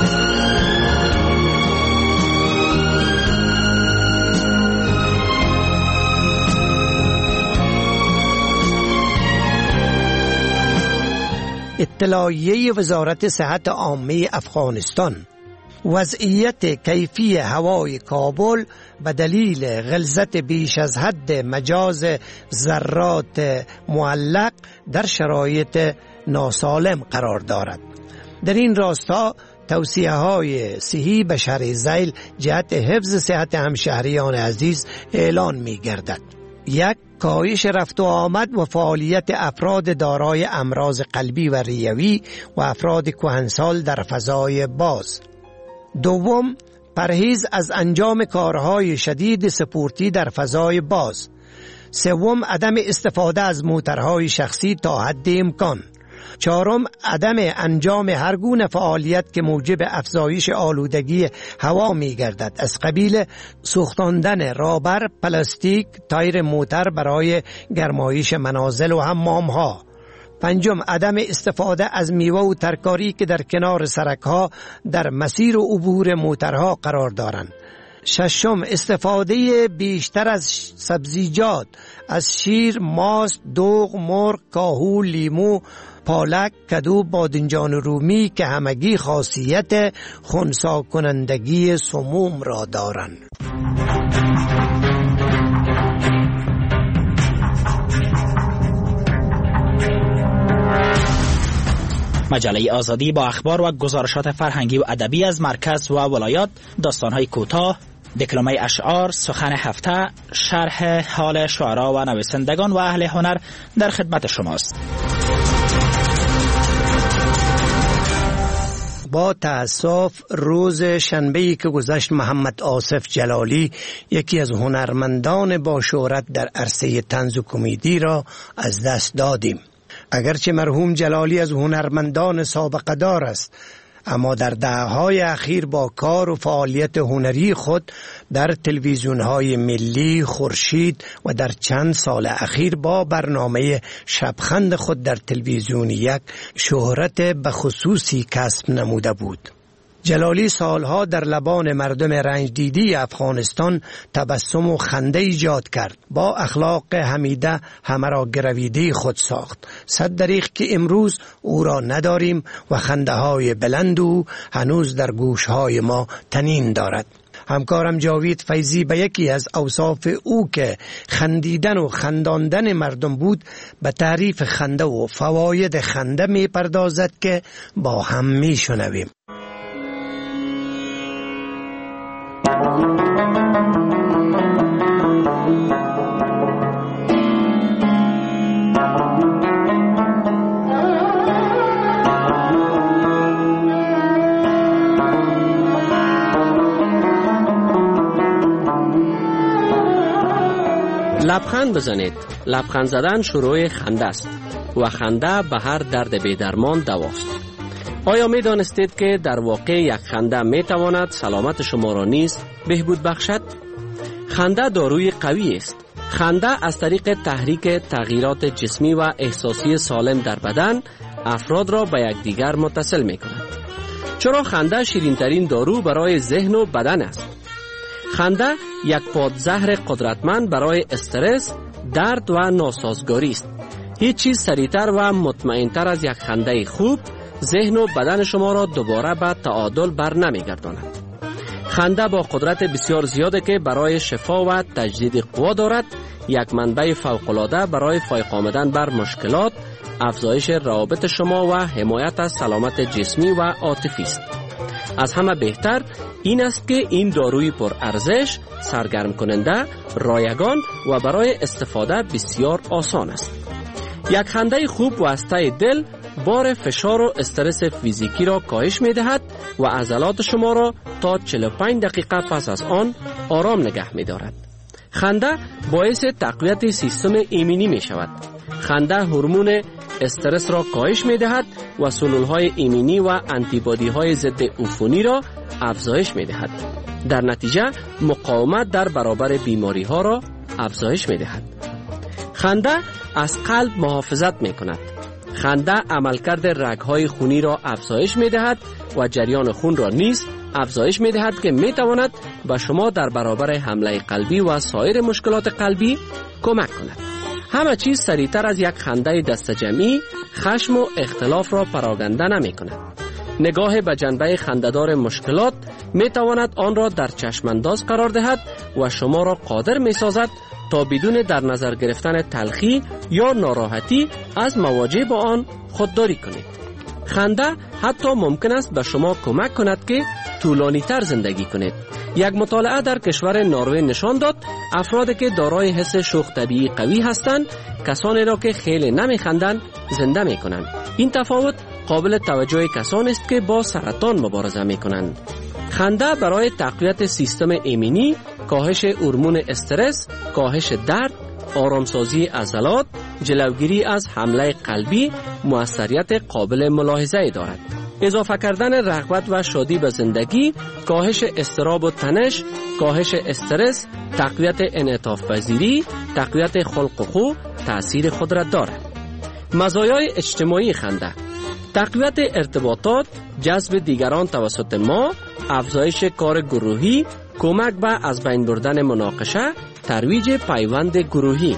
اطلاعیه وزارت صحت عامه افغانستان: وضعیت کیفی هوای کابل به دلیل غلظت بیش از حد مجاز ذرات معلق در شرایط ناسالم قرار دارد. در این راستا توصیه های صحی به شرح ذیل جهت حفظ صحت همشهریان عزیز اعلان می گردد. یک، کاهش رفت و آمد و فعالیت افراد دارای امراض قلبی و ریوی و افراد کهنسال در فضای باز. دوم، پرهیز از انجام کارهای شدید سپورتی در فضای باز. سوم، عدم استفاده از موترهای شخصی تا حد امکان. چهارم، عدم انجام هر گونه فعالیت که موجب افزایش آلودگی هوا می گردد، از قبیل سوختاندن رابر، پلاستیک، تایر موتر برای گرمایش منازل و حمام ها. پنجم، عدم استفاده از میوه و ترکاری که در کنار سرک‌ها در مسیر و عبور موترها قرار دارند. ششم، استفاده بیشتر از سبزیجات، از شیر، ماست، دوغ، مرغ، کاهو، لیمو، پالک، کدو، بادنجان رومی که همگی خاصیت خنثی کنندگی سموم را دارند. مجله آزادی با اخبار و گزارشات فرهنگی و ادبی از مرکز و ولایات، داستان‌های کوتاه، دکلمه اشعار، سخن هفته، شرح حال شعرا و نویسندگان و اهل هنر در خدمت شماست. با تأسف روز شنبه‌ای که گذشت محمد آصف جلالی، یکی از هنرمندان با شهرت در عرصه طنز و کمدی را از دست دادیم. اگرچه مرحوم جلالی از هنرمندان سابقه دار است، اما در دهه‌های اخیر با کار و فعالیت هنری خود در تلویزیون‌های ملی، خورشید و در چند سال اخیر با برنامه شبخند خود در تلویزیون یک شهرت بخصوصی کسب نموده بود. جلالی سالها در لبان مردم رنج دیدی افغانستان تبسم و خنده ایجاد کرد. با اخلاق حمیده همه را گرویده خود ساخت. صد دریغ که امروز او را نداریم و خنده های بلند او هنوز در گوش های ما تنین دارد. همکارم جاوید فیضی به یکی از اوصاف او که خندیدن و خنداندن مردم بود به تعریف خنده و فواید خنده می پردازد که با هم می شنویم. لبخند بزنید. لبخند زدن شروع خنده است و خنده به هر درد بی‌درمان دواست. آیا می دانستید که در واقع یک خنده می تواند سلامت شما را نیز بهبود بخشد؟ خنده داروی قوی است. خنده از طریق تحریک تغییرات جسمی و احساسی سالم در بدن افراد را به یکدیگر متصل می کند. چرا خنده شیرین ترین دارو برای ذهن و بدن است. خنده یک پادزهر قدرتمند برای استرس، درد و ناسازگاری است. هیچ چیز سریعتر و مطمئنتر از یک خنده خوب ذهن و بدن شما را دوباره به تعادل بر نمیگرداند. خنده با قدرت بسیار زیاده که برای شفا و تجدید قوا دارد. یک منبع فوق‌العاده برای فایق آمدن بر مشکلات، افزایش روابط شما و حمایت از سلامت جسمی و عاطفی است. از همه بهتر این است که این داروی پر ارزش، سرگرم کننده، رایگان و برای استفاده بسیار آسان است. یک خنده خوب واسطه دل بار فشار و استرس فیزیکی را کاهش می دهد و عضلات شما را تا چهل و پنج دقیقه پس از آن آرام نگه می دارد. خنده باعث تقویت سیستم ایمنی می شود. خنده هورمون استرس را کاهش می دهد و سلولهای ایمنی و انتیبادی های ضد عفونی را افزایش می دهد. در نتیجه مقاومت در برابر بیماری ها را افزایش می دهد. خنده از قلب محافظت می کند. خنده عملکرد رگ‌های خونی را افزایش می دهد و جریان خون را نیز افزایش می دهد که می تواند به شما در برابر حمله قلبی و سایر مشکلات قلبی کمک کند. همه چیز سریعتر از یک خنده دست جمعی خشم و اختلاف را پراکنده نمی کند. نگاه به جنبه خنده‌دار مشکلات می تواند آن را در چشمانداز قرار دهد و شما را قادر می سازد تا بدون در نظر گرفتن تلخی یا ناراحتی از مواجه با آن خودداری کنید. خنده حتی ممکن است به شما کمک کند که طولانی تر زندگی کنید. یک مطالعه در کشور نروژ نشان داد افرادی که دارای حس شوخ طبیعی قوی هستند کسانی را که خیلی نمی خندند زنده می کنند. این تفاوت قابل توجه کسانی است که با سرطان مبارزه می کنند. خنده برای تقویت سیستم ایمنی، کاهش هورمون استرس، کاهش درد، آرامسازی عضلات، جلوگیری از حمله قلبی موثریت قابل ملاحظه دارد. اضافه کردن رغبت و شادی به زندگی، کاهش اضطراب و تنش، کاهش استرس، تقویت انعطاف پذیری، تقویت خلق و خو تأثیر خود را دارد. مزایای اجتماعی خنده: تقویت ارتباطات، جذب دیگران توسط ما، افزایش کار گروهی، کمک به از بین بردن مناقشه، ترویج پیوند گروهی.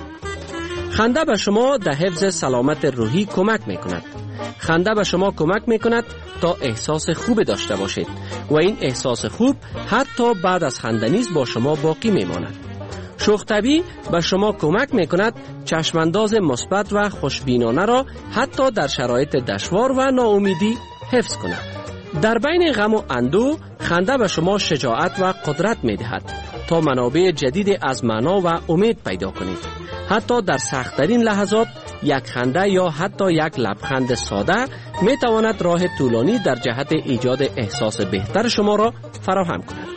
خنده به شما در حفظ سلامت روحی کمک می کند. خنده به شما کمک می کند تا احساس خوب داشته باشید و این احساس خوب حتی بعد از خنده نیز با شما باقی می ماند. شوخ طبعی به شما کمک می کند چشمانداز مثبت و خوشبینانه را حتی در شرایط دشوار و ناامیدی حفظ کند. در بین غم و اندوه خنده به شما شجاعت و قدرت می دهد تا منابع جدید از معنا و امید پیدا کنید. حتی در سخت‌ترین لحظات یک خنده یا حتی یک لبخند ساده می تواند راه طولانی در جهت ایجاد احساس بهتر شما را فراهم کند.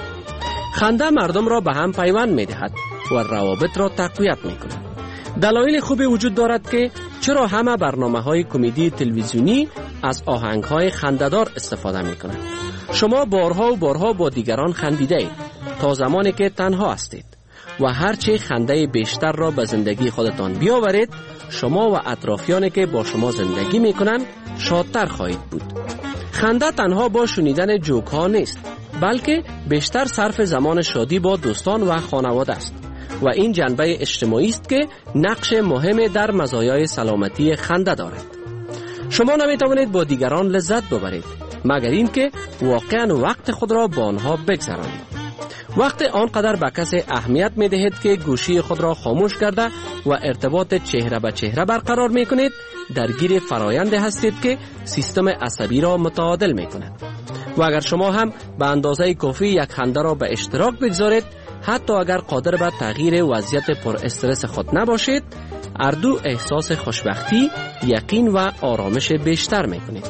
خنده مردم را به هم پیوند می دهد و روابط را تقویت می کند. دلایل خوبی وجود دارد که چرا همه برنامه‌های کمدی تلویزیونی از آهنگ‌های خنده‌دار استفاده می کنند. شما بارها و بارها با دیگران خندیده اید تا زمانی که تنها هستید و هرچه خنده بیشتر را به زندگی خودتان بیاورید شما و اطرافیانی که با شما زندگی می کنند شادتر خواهید بود. خنده تنها با شنیدن جوک ها نیست بلکه بیشتر صرف زمان شادی با دوستان و خانواده است و این جنبه اجتماعی است که نقش مهم در مزایای سلامتی خنده دارد. شما نمی توانید با دیگران لذت ببرید مگر اینکه واقعا وقت خود را با آنها بگذرانید. وقت آنقدر به کسی اهمیت می دهید که گوشی خود را خاموش کرده و ارتباط چهره به چهره برقرار می کنید درگیر فرایند هستید که سیستم عصبی را متعادل می کند. و اگر شما هم به اندازه کافی یک خنده را به اشتراک بگذارید حتی اگر قادر به تغییر وضعیت پر استرس خود نباشید هر دو احساس خوشبختی، یقین و آرامش بیشتر می کنید.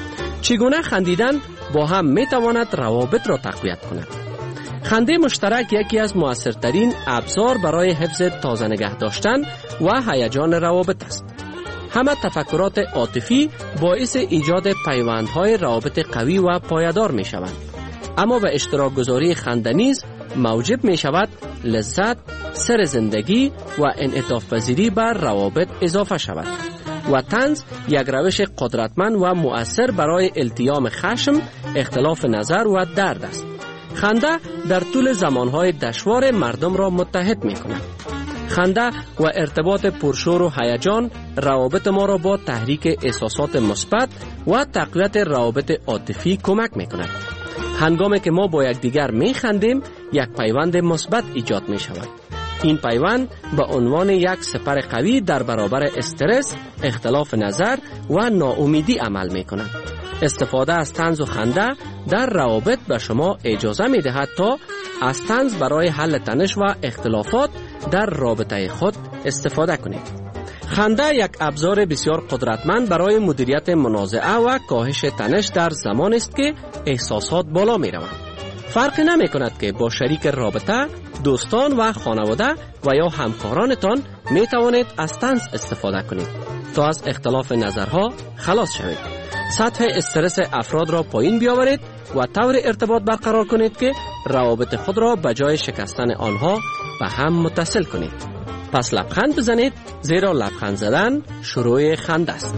چگونه خندیدن با هم می تواند روابط را تقویت کند؟ خنده مشترک یکی از مؤثرترین ابزار برای حفظ تازه نگه داشتن و هیجان روابط است. همه تفکرات عاطفی باعث ایجاد پیوندهای روابط قوی و پایدار می شوند. اما به اشتراک گذاری خنده نیز موجب می شود لذت، سر زندگی و انعطاف پذیری بر روابط اضافه شود و طنز یک روش قدرتمند و مؤثر برای التیام خشم، اختلاف نظر و درد است. خنده در طول زمانهای دشوار مردم را متحد می کند. خنده و ارتباط پرشور و هیجان روابط ما را با تحریک احساسات مثبت و تقویت روابط عاطفی کمک می کند. هنگامی که ما با یکدیگر می خندیم یک پیوند مثبت ایجاد می شود. این پیوند به عنوان یک سپر قوی در برابر استرس، اختلاف نظر و ناامیدی عمل می کند. استفاده از طنز و خنده در روابط به شما اجازه می دهد تا از طنز برای حل تنش و اختلافات در رابطه خود استفاده کنید. خنده یک ابزار بسیار قدرتمند برای مدیریت منازعه و کاهش تنش در زمان است که احساسات بالا می روند. فرقی نمی کند که با شریک رابطه، دوستان و خانواده و یا همکارانتان می توانید از طنز استفاده کنید تا از اختلاف نظرها خلاص شوید. سطح استرس افراد را پایین بیاورید و طور ارتباط برقرار کنید که روابط خود را به جای شکستن آنها به هم متصل کنید. پس لبخند بزنید، زیرا لبخند زدن شروع خنده است.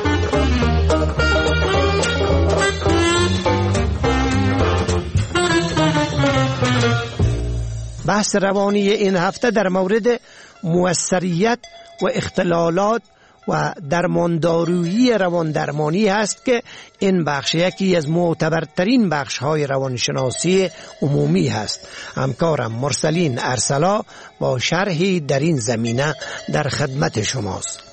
بحث روانی این هفته در مورد موثریت و اختلالات و درماندارویی روان درمانی هست که این بخش یکی از معتبرترین بخش های روانشناسی عمومی هست. همکارم مرسلین ارسلا با شرحی در این زمینه در خدمت شماست.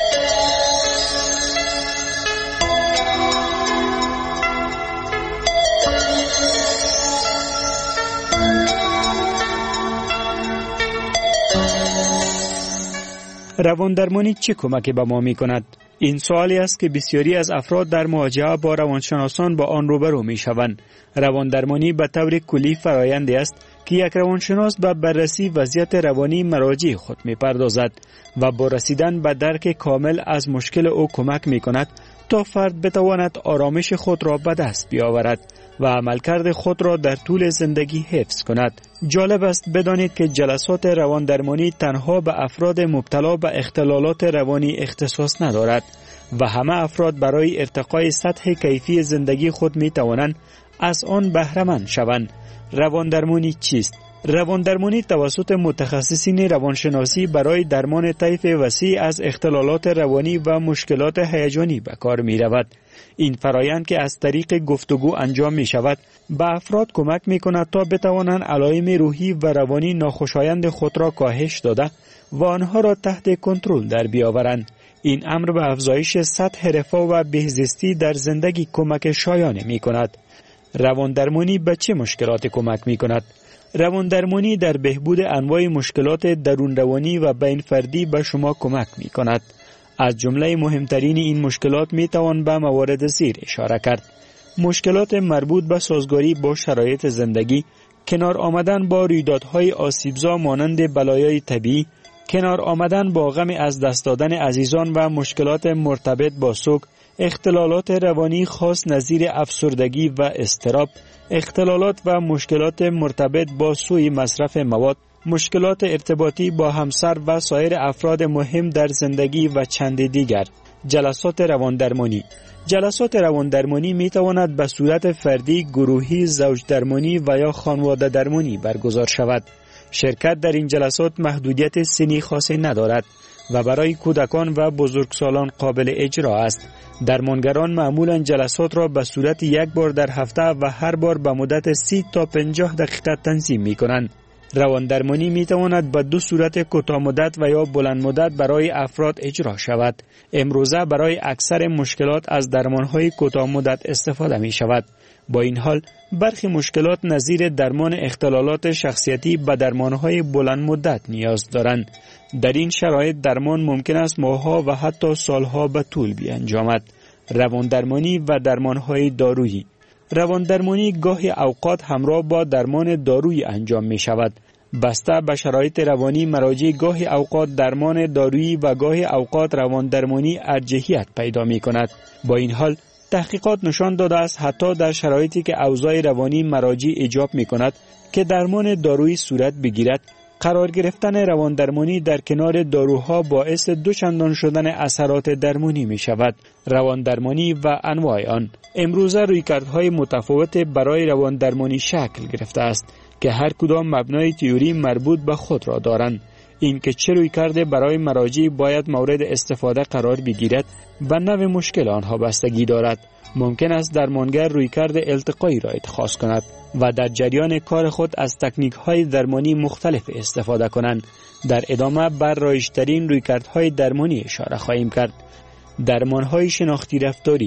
روان درمانی چه کمکی به ما می کند؟ این سوالی است که بسیاری از افراد در مواجهه با روانشناسان با آن روبرو می شوند. روان درمانی به طور کلی فرایندی است که یک روانشناس به بررسی وضعیت روانی مراجع خود می پردازد و با رسیدن به درک کامل از مشکل او کمک می کند تا فرد بتواند آرامش خود را به دست بیاورد و عملکرد خود را در طول زندگی حفظ کند. جالب است بدانید که جلسات روان درمانی تنها به افراد مبتلا به اختلالات روانی اختصاص ندارد و همه افراد برای ارتقای سطح کیفی زندگی خود می توانند از آن بهره مند شوند. روان درمانی چیست؟ روان درمانی توسط متخصصین روانشناسی برای درمان طیف وسیع از اختلالات روانی و مشکلات هیجانی به کار می رود. این فرایند که از طریق گفتگو انجام می شود به افراد کمک می کند تا بتوانند علائم روحی و روانی ناخوشایند خود را کاهش داده و آنها را تحت کنترل در بیاورند. این امر به افزایش سطح رفاه و بهزیستی در زندگی کمک شایانه می کند. روان درمانی به چه مشکلات کمک می کند؟ روان درمانی در بهبود انواع مشکلات درون روانی و بین فردی به شما کمک می کند. از جمله مهمترین این مشکلات می توان به موارد زیر اشاره کرد: مشکلات مربوط به سازگاری با شرایط زندگی، کنار آمدن با رویدادهای آسیبزا مانند بلایای طبیعی، کنار آمدن با غم از دست دادن عزیزان و مشکلات مرتبط با سوگ، اختلالات روانی خاص نظیر افسردگی و اضطراب، اختلالات و مشکلات مرتبط با سوء مصرف مواد، مشکلات ارتباطی با همسر و سایر افراد مهم در زندگی و چند دیگر. جلسات روان درمانی. جلسات روان درمانی می تواند به صورت فردی، گروهی، زوج درمانی و یا خانواده درمانی برگزار شود. شرکت در این جلسات محدودیت سنی خاصی ندارد و برای کودکان و بزرگسالان قابل اجرا است. درمانگران معمولا جلسات را به صورت یک بار در هفته و هر بار به مدت سی تا پنجاه دقیقه تنظیم می کنند. روان درمانی می تواند به دو صورت کوتاه مدت و یا بلند مدت برای افراد اجرا شود. امروزه برای اکثر مشکلات از درمانهای کوتاه مدت استفاده می شود. با این حال برخی مشکلات نظیر درمان اختلالات شخصیتی به درمانهای بلند مدت نیاز دارند. در این شرایط درمان ممکن است ماه‌ها و حتی سالها به طول بیانجامد. روان درمانی و درمانهای دارویی. روان درمانی گاهی اوقات همراه با درمان دارویی انجام می شود. بسته به شرایط روانی مراجع گاهی اوقات درمان دارویی و گاهی اوقات روان درمانی ارجحیت پیدا می کند. با این حال تحقیقات نشان داده است حتی در شرایطی که اوضاع روانی مراجع ایجاب می کند که درمان دارویی صورت بگیرد، قرار گرفتن روان درمانی در کنار داروها باعث دوچندان شدن اثرات درمانی می شود. روان درمانی و انواع آن. امروزه رویکردهای متفاوت برای روان درمانی شکل گرفته است که هر کدام مبنای تئوری مربوط به خود را دارند. این که چه رویکرد برای مراجع باید مورد استفاده قرار بگیرد و نوع مشکل آنها بستگی دارد. ممکن است درمانگر رویکرد التقایی را اتخاذ کند و در جریان کار خود از تکنیک‌های درمانی مختلف استفاده کنند. در ادامه بر رایج‌ترین رویکردهای درمانی اشاره خواهیم کرد. درمان‌های شناختی رفتاری.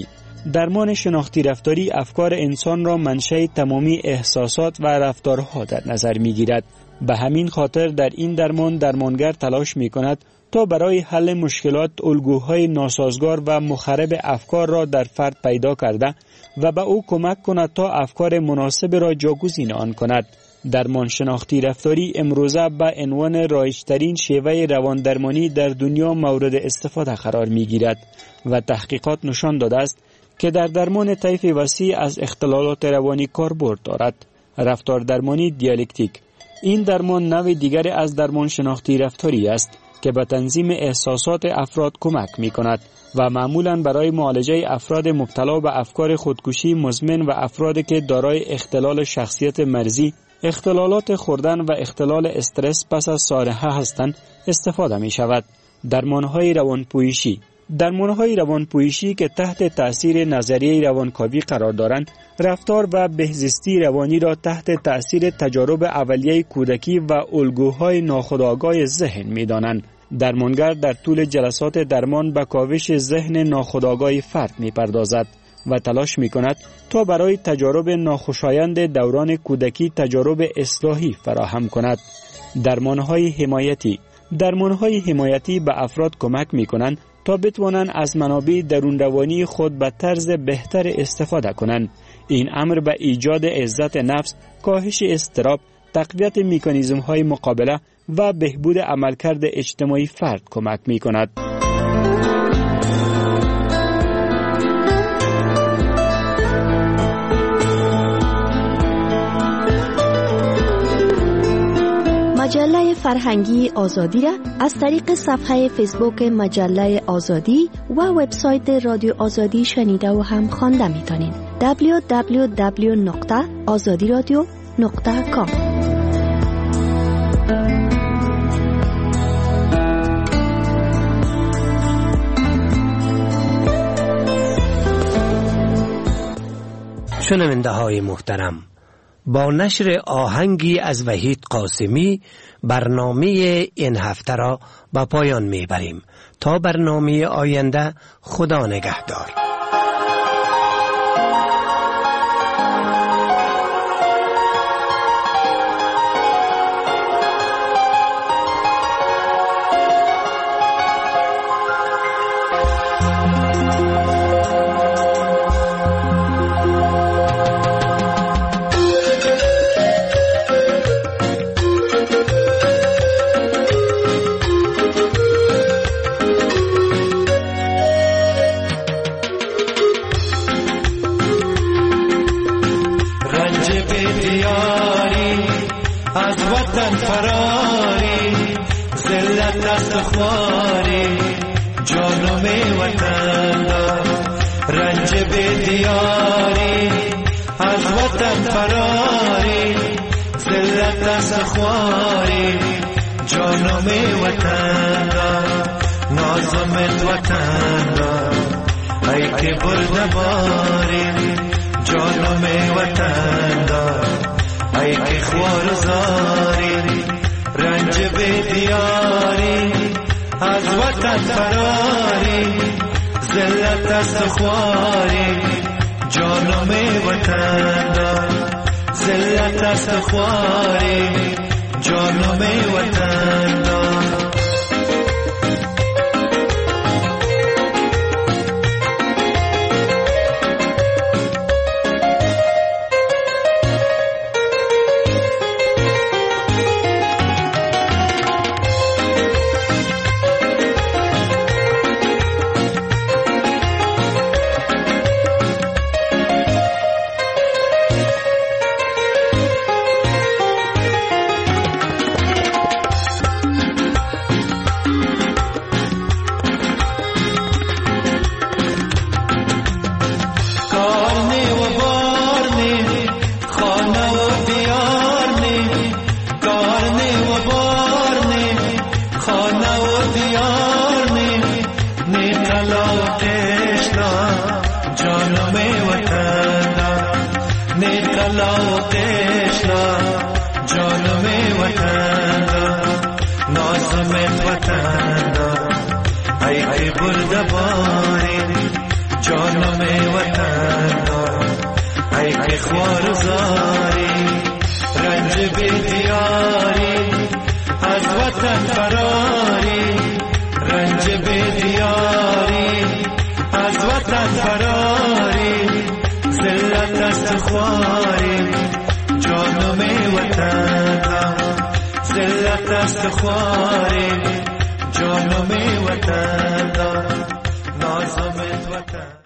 درمان شناختی رفتاری افکار انسان را منشأ تمامی احساسات و رفتارها در نظر می گیرد. به همین خاطر در این درمان درمانگر تلاش می کند تا برای حل مشکلات الگوهای ناسازگار و مخرب افکار را در فرد پیدا کرده و به او کمک کند تا افکار مناسب را جاگزین آن کند. درمان شناختی رفتاری امروزه به عنوان رایج‌ترین شیوه رواندرمانی در دنیا مورد استفاده قرار می‌گیرد و تحقیقات نشان داده است که در درمان طیف وسیع از اختلالات روانی کاربرد دارد. رفتار درمانی دیالکتیک این درمان نوع دیگر از درمان شناختی رفتاری است که به تنظیم احساسات افراد کمک می‌کند و معمولاً برای معالجه افراد مبتلا به افکار خودکشی مزمن و افرادی که دارای اختلال شخصیت مرزی، اختلالات خوردن و اختلال استرس پس از سانحه هستند استفاده می شود. درمانهای روانپویشی درمانهای روانپویشی که تحت تأثیر نظریه روانکاوی قرار دارند، رفتار و بهزیستی روانی را تحت تأثیر تجارب اولیه کودکی و الگوهای ناخودآگاه ذهن می دانند. درمانگر در طول جلسات درمان به کاوش ذهن ناخودآگاه فرد می پردازد و تلاش می کند تا برای تجارب ناخوشایند دوران کودکی تجارب اصلاحی فراهم کند. درمانهای حمایتی درمانهای حمایتی به افراد کمک می کنند تا بتوانند از منابع درون روانی خود به طرز بهتر استفاده کنند. این امر به ایجاد عزت نفس، کاهش اضطراب، تقویت مکانیزم های مقابله و بهبود عملکرد اجتماعی فرد کمک می کند. مجله فرهنگی آزادی را از طریق صفحه فیسبوک مجله آزادی و وبسایت رادیو آزادی شنیده و هم خوانده میتونید. دبلیو دبلیو دبلیو نقطه آزادی رادیو نقطه کام. شنونده های محترم، با نشر آهنگی از وحید قاسمی برنامه این هفته را به پایان میبریم. تا برنامه آینده، خدا نگهدار. ای ای بردباری جانم وطن وطن فراری ذلت است خواری جانم وطن ذلت است خواری جانم وطن نازم وطن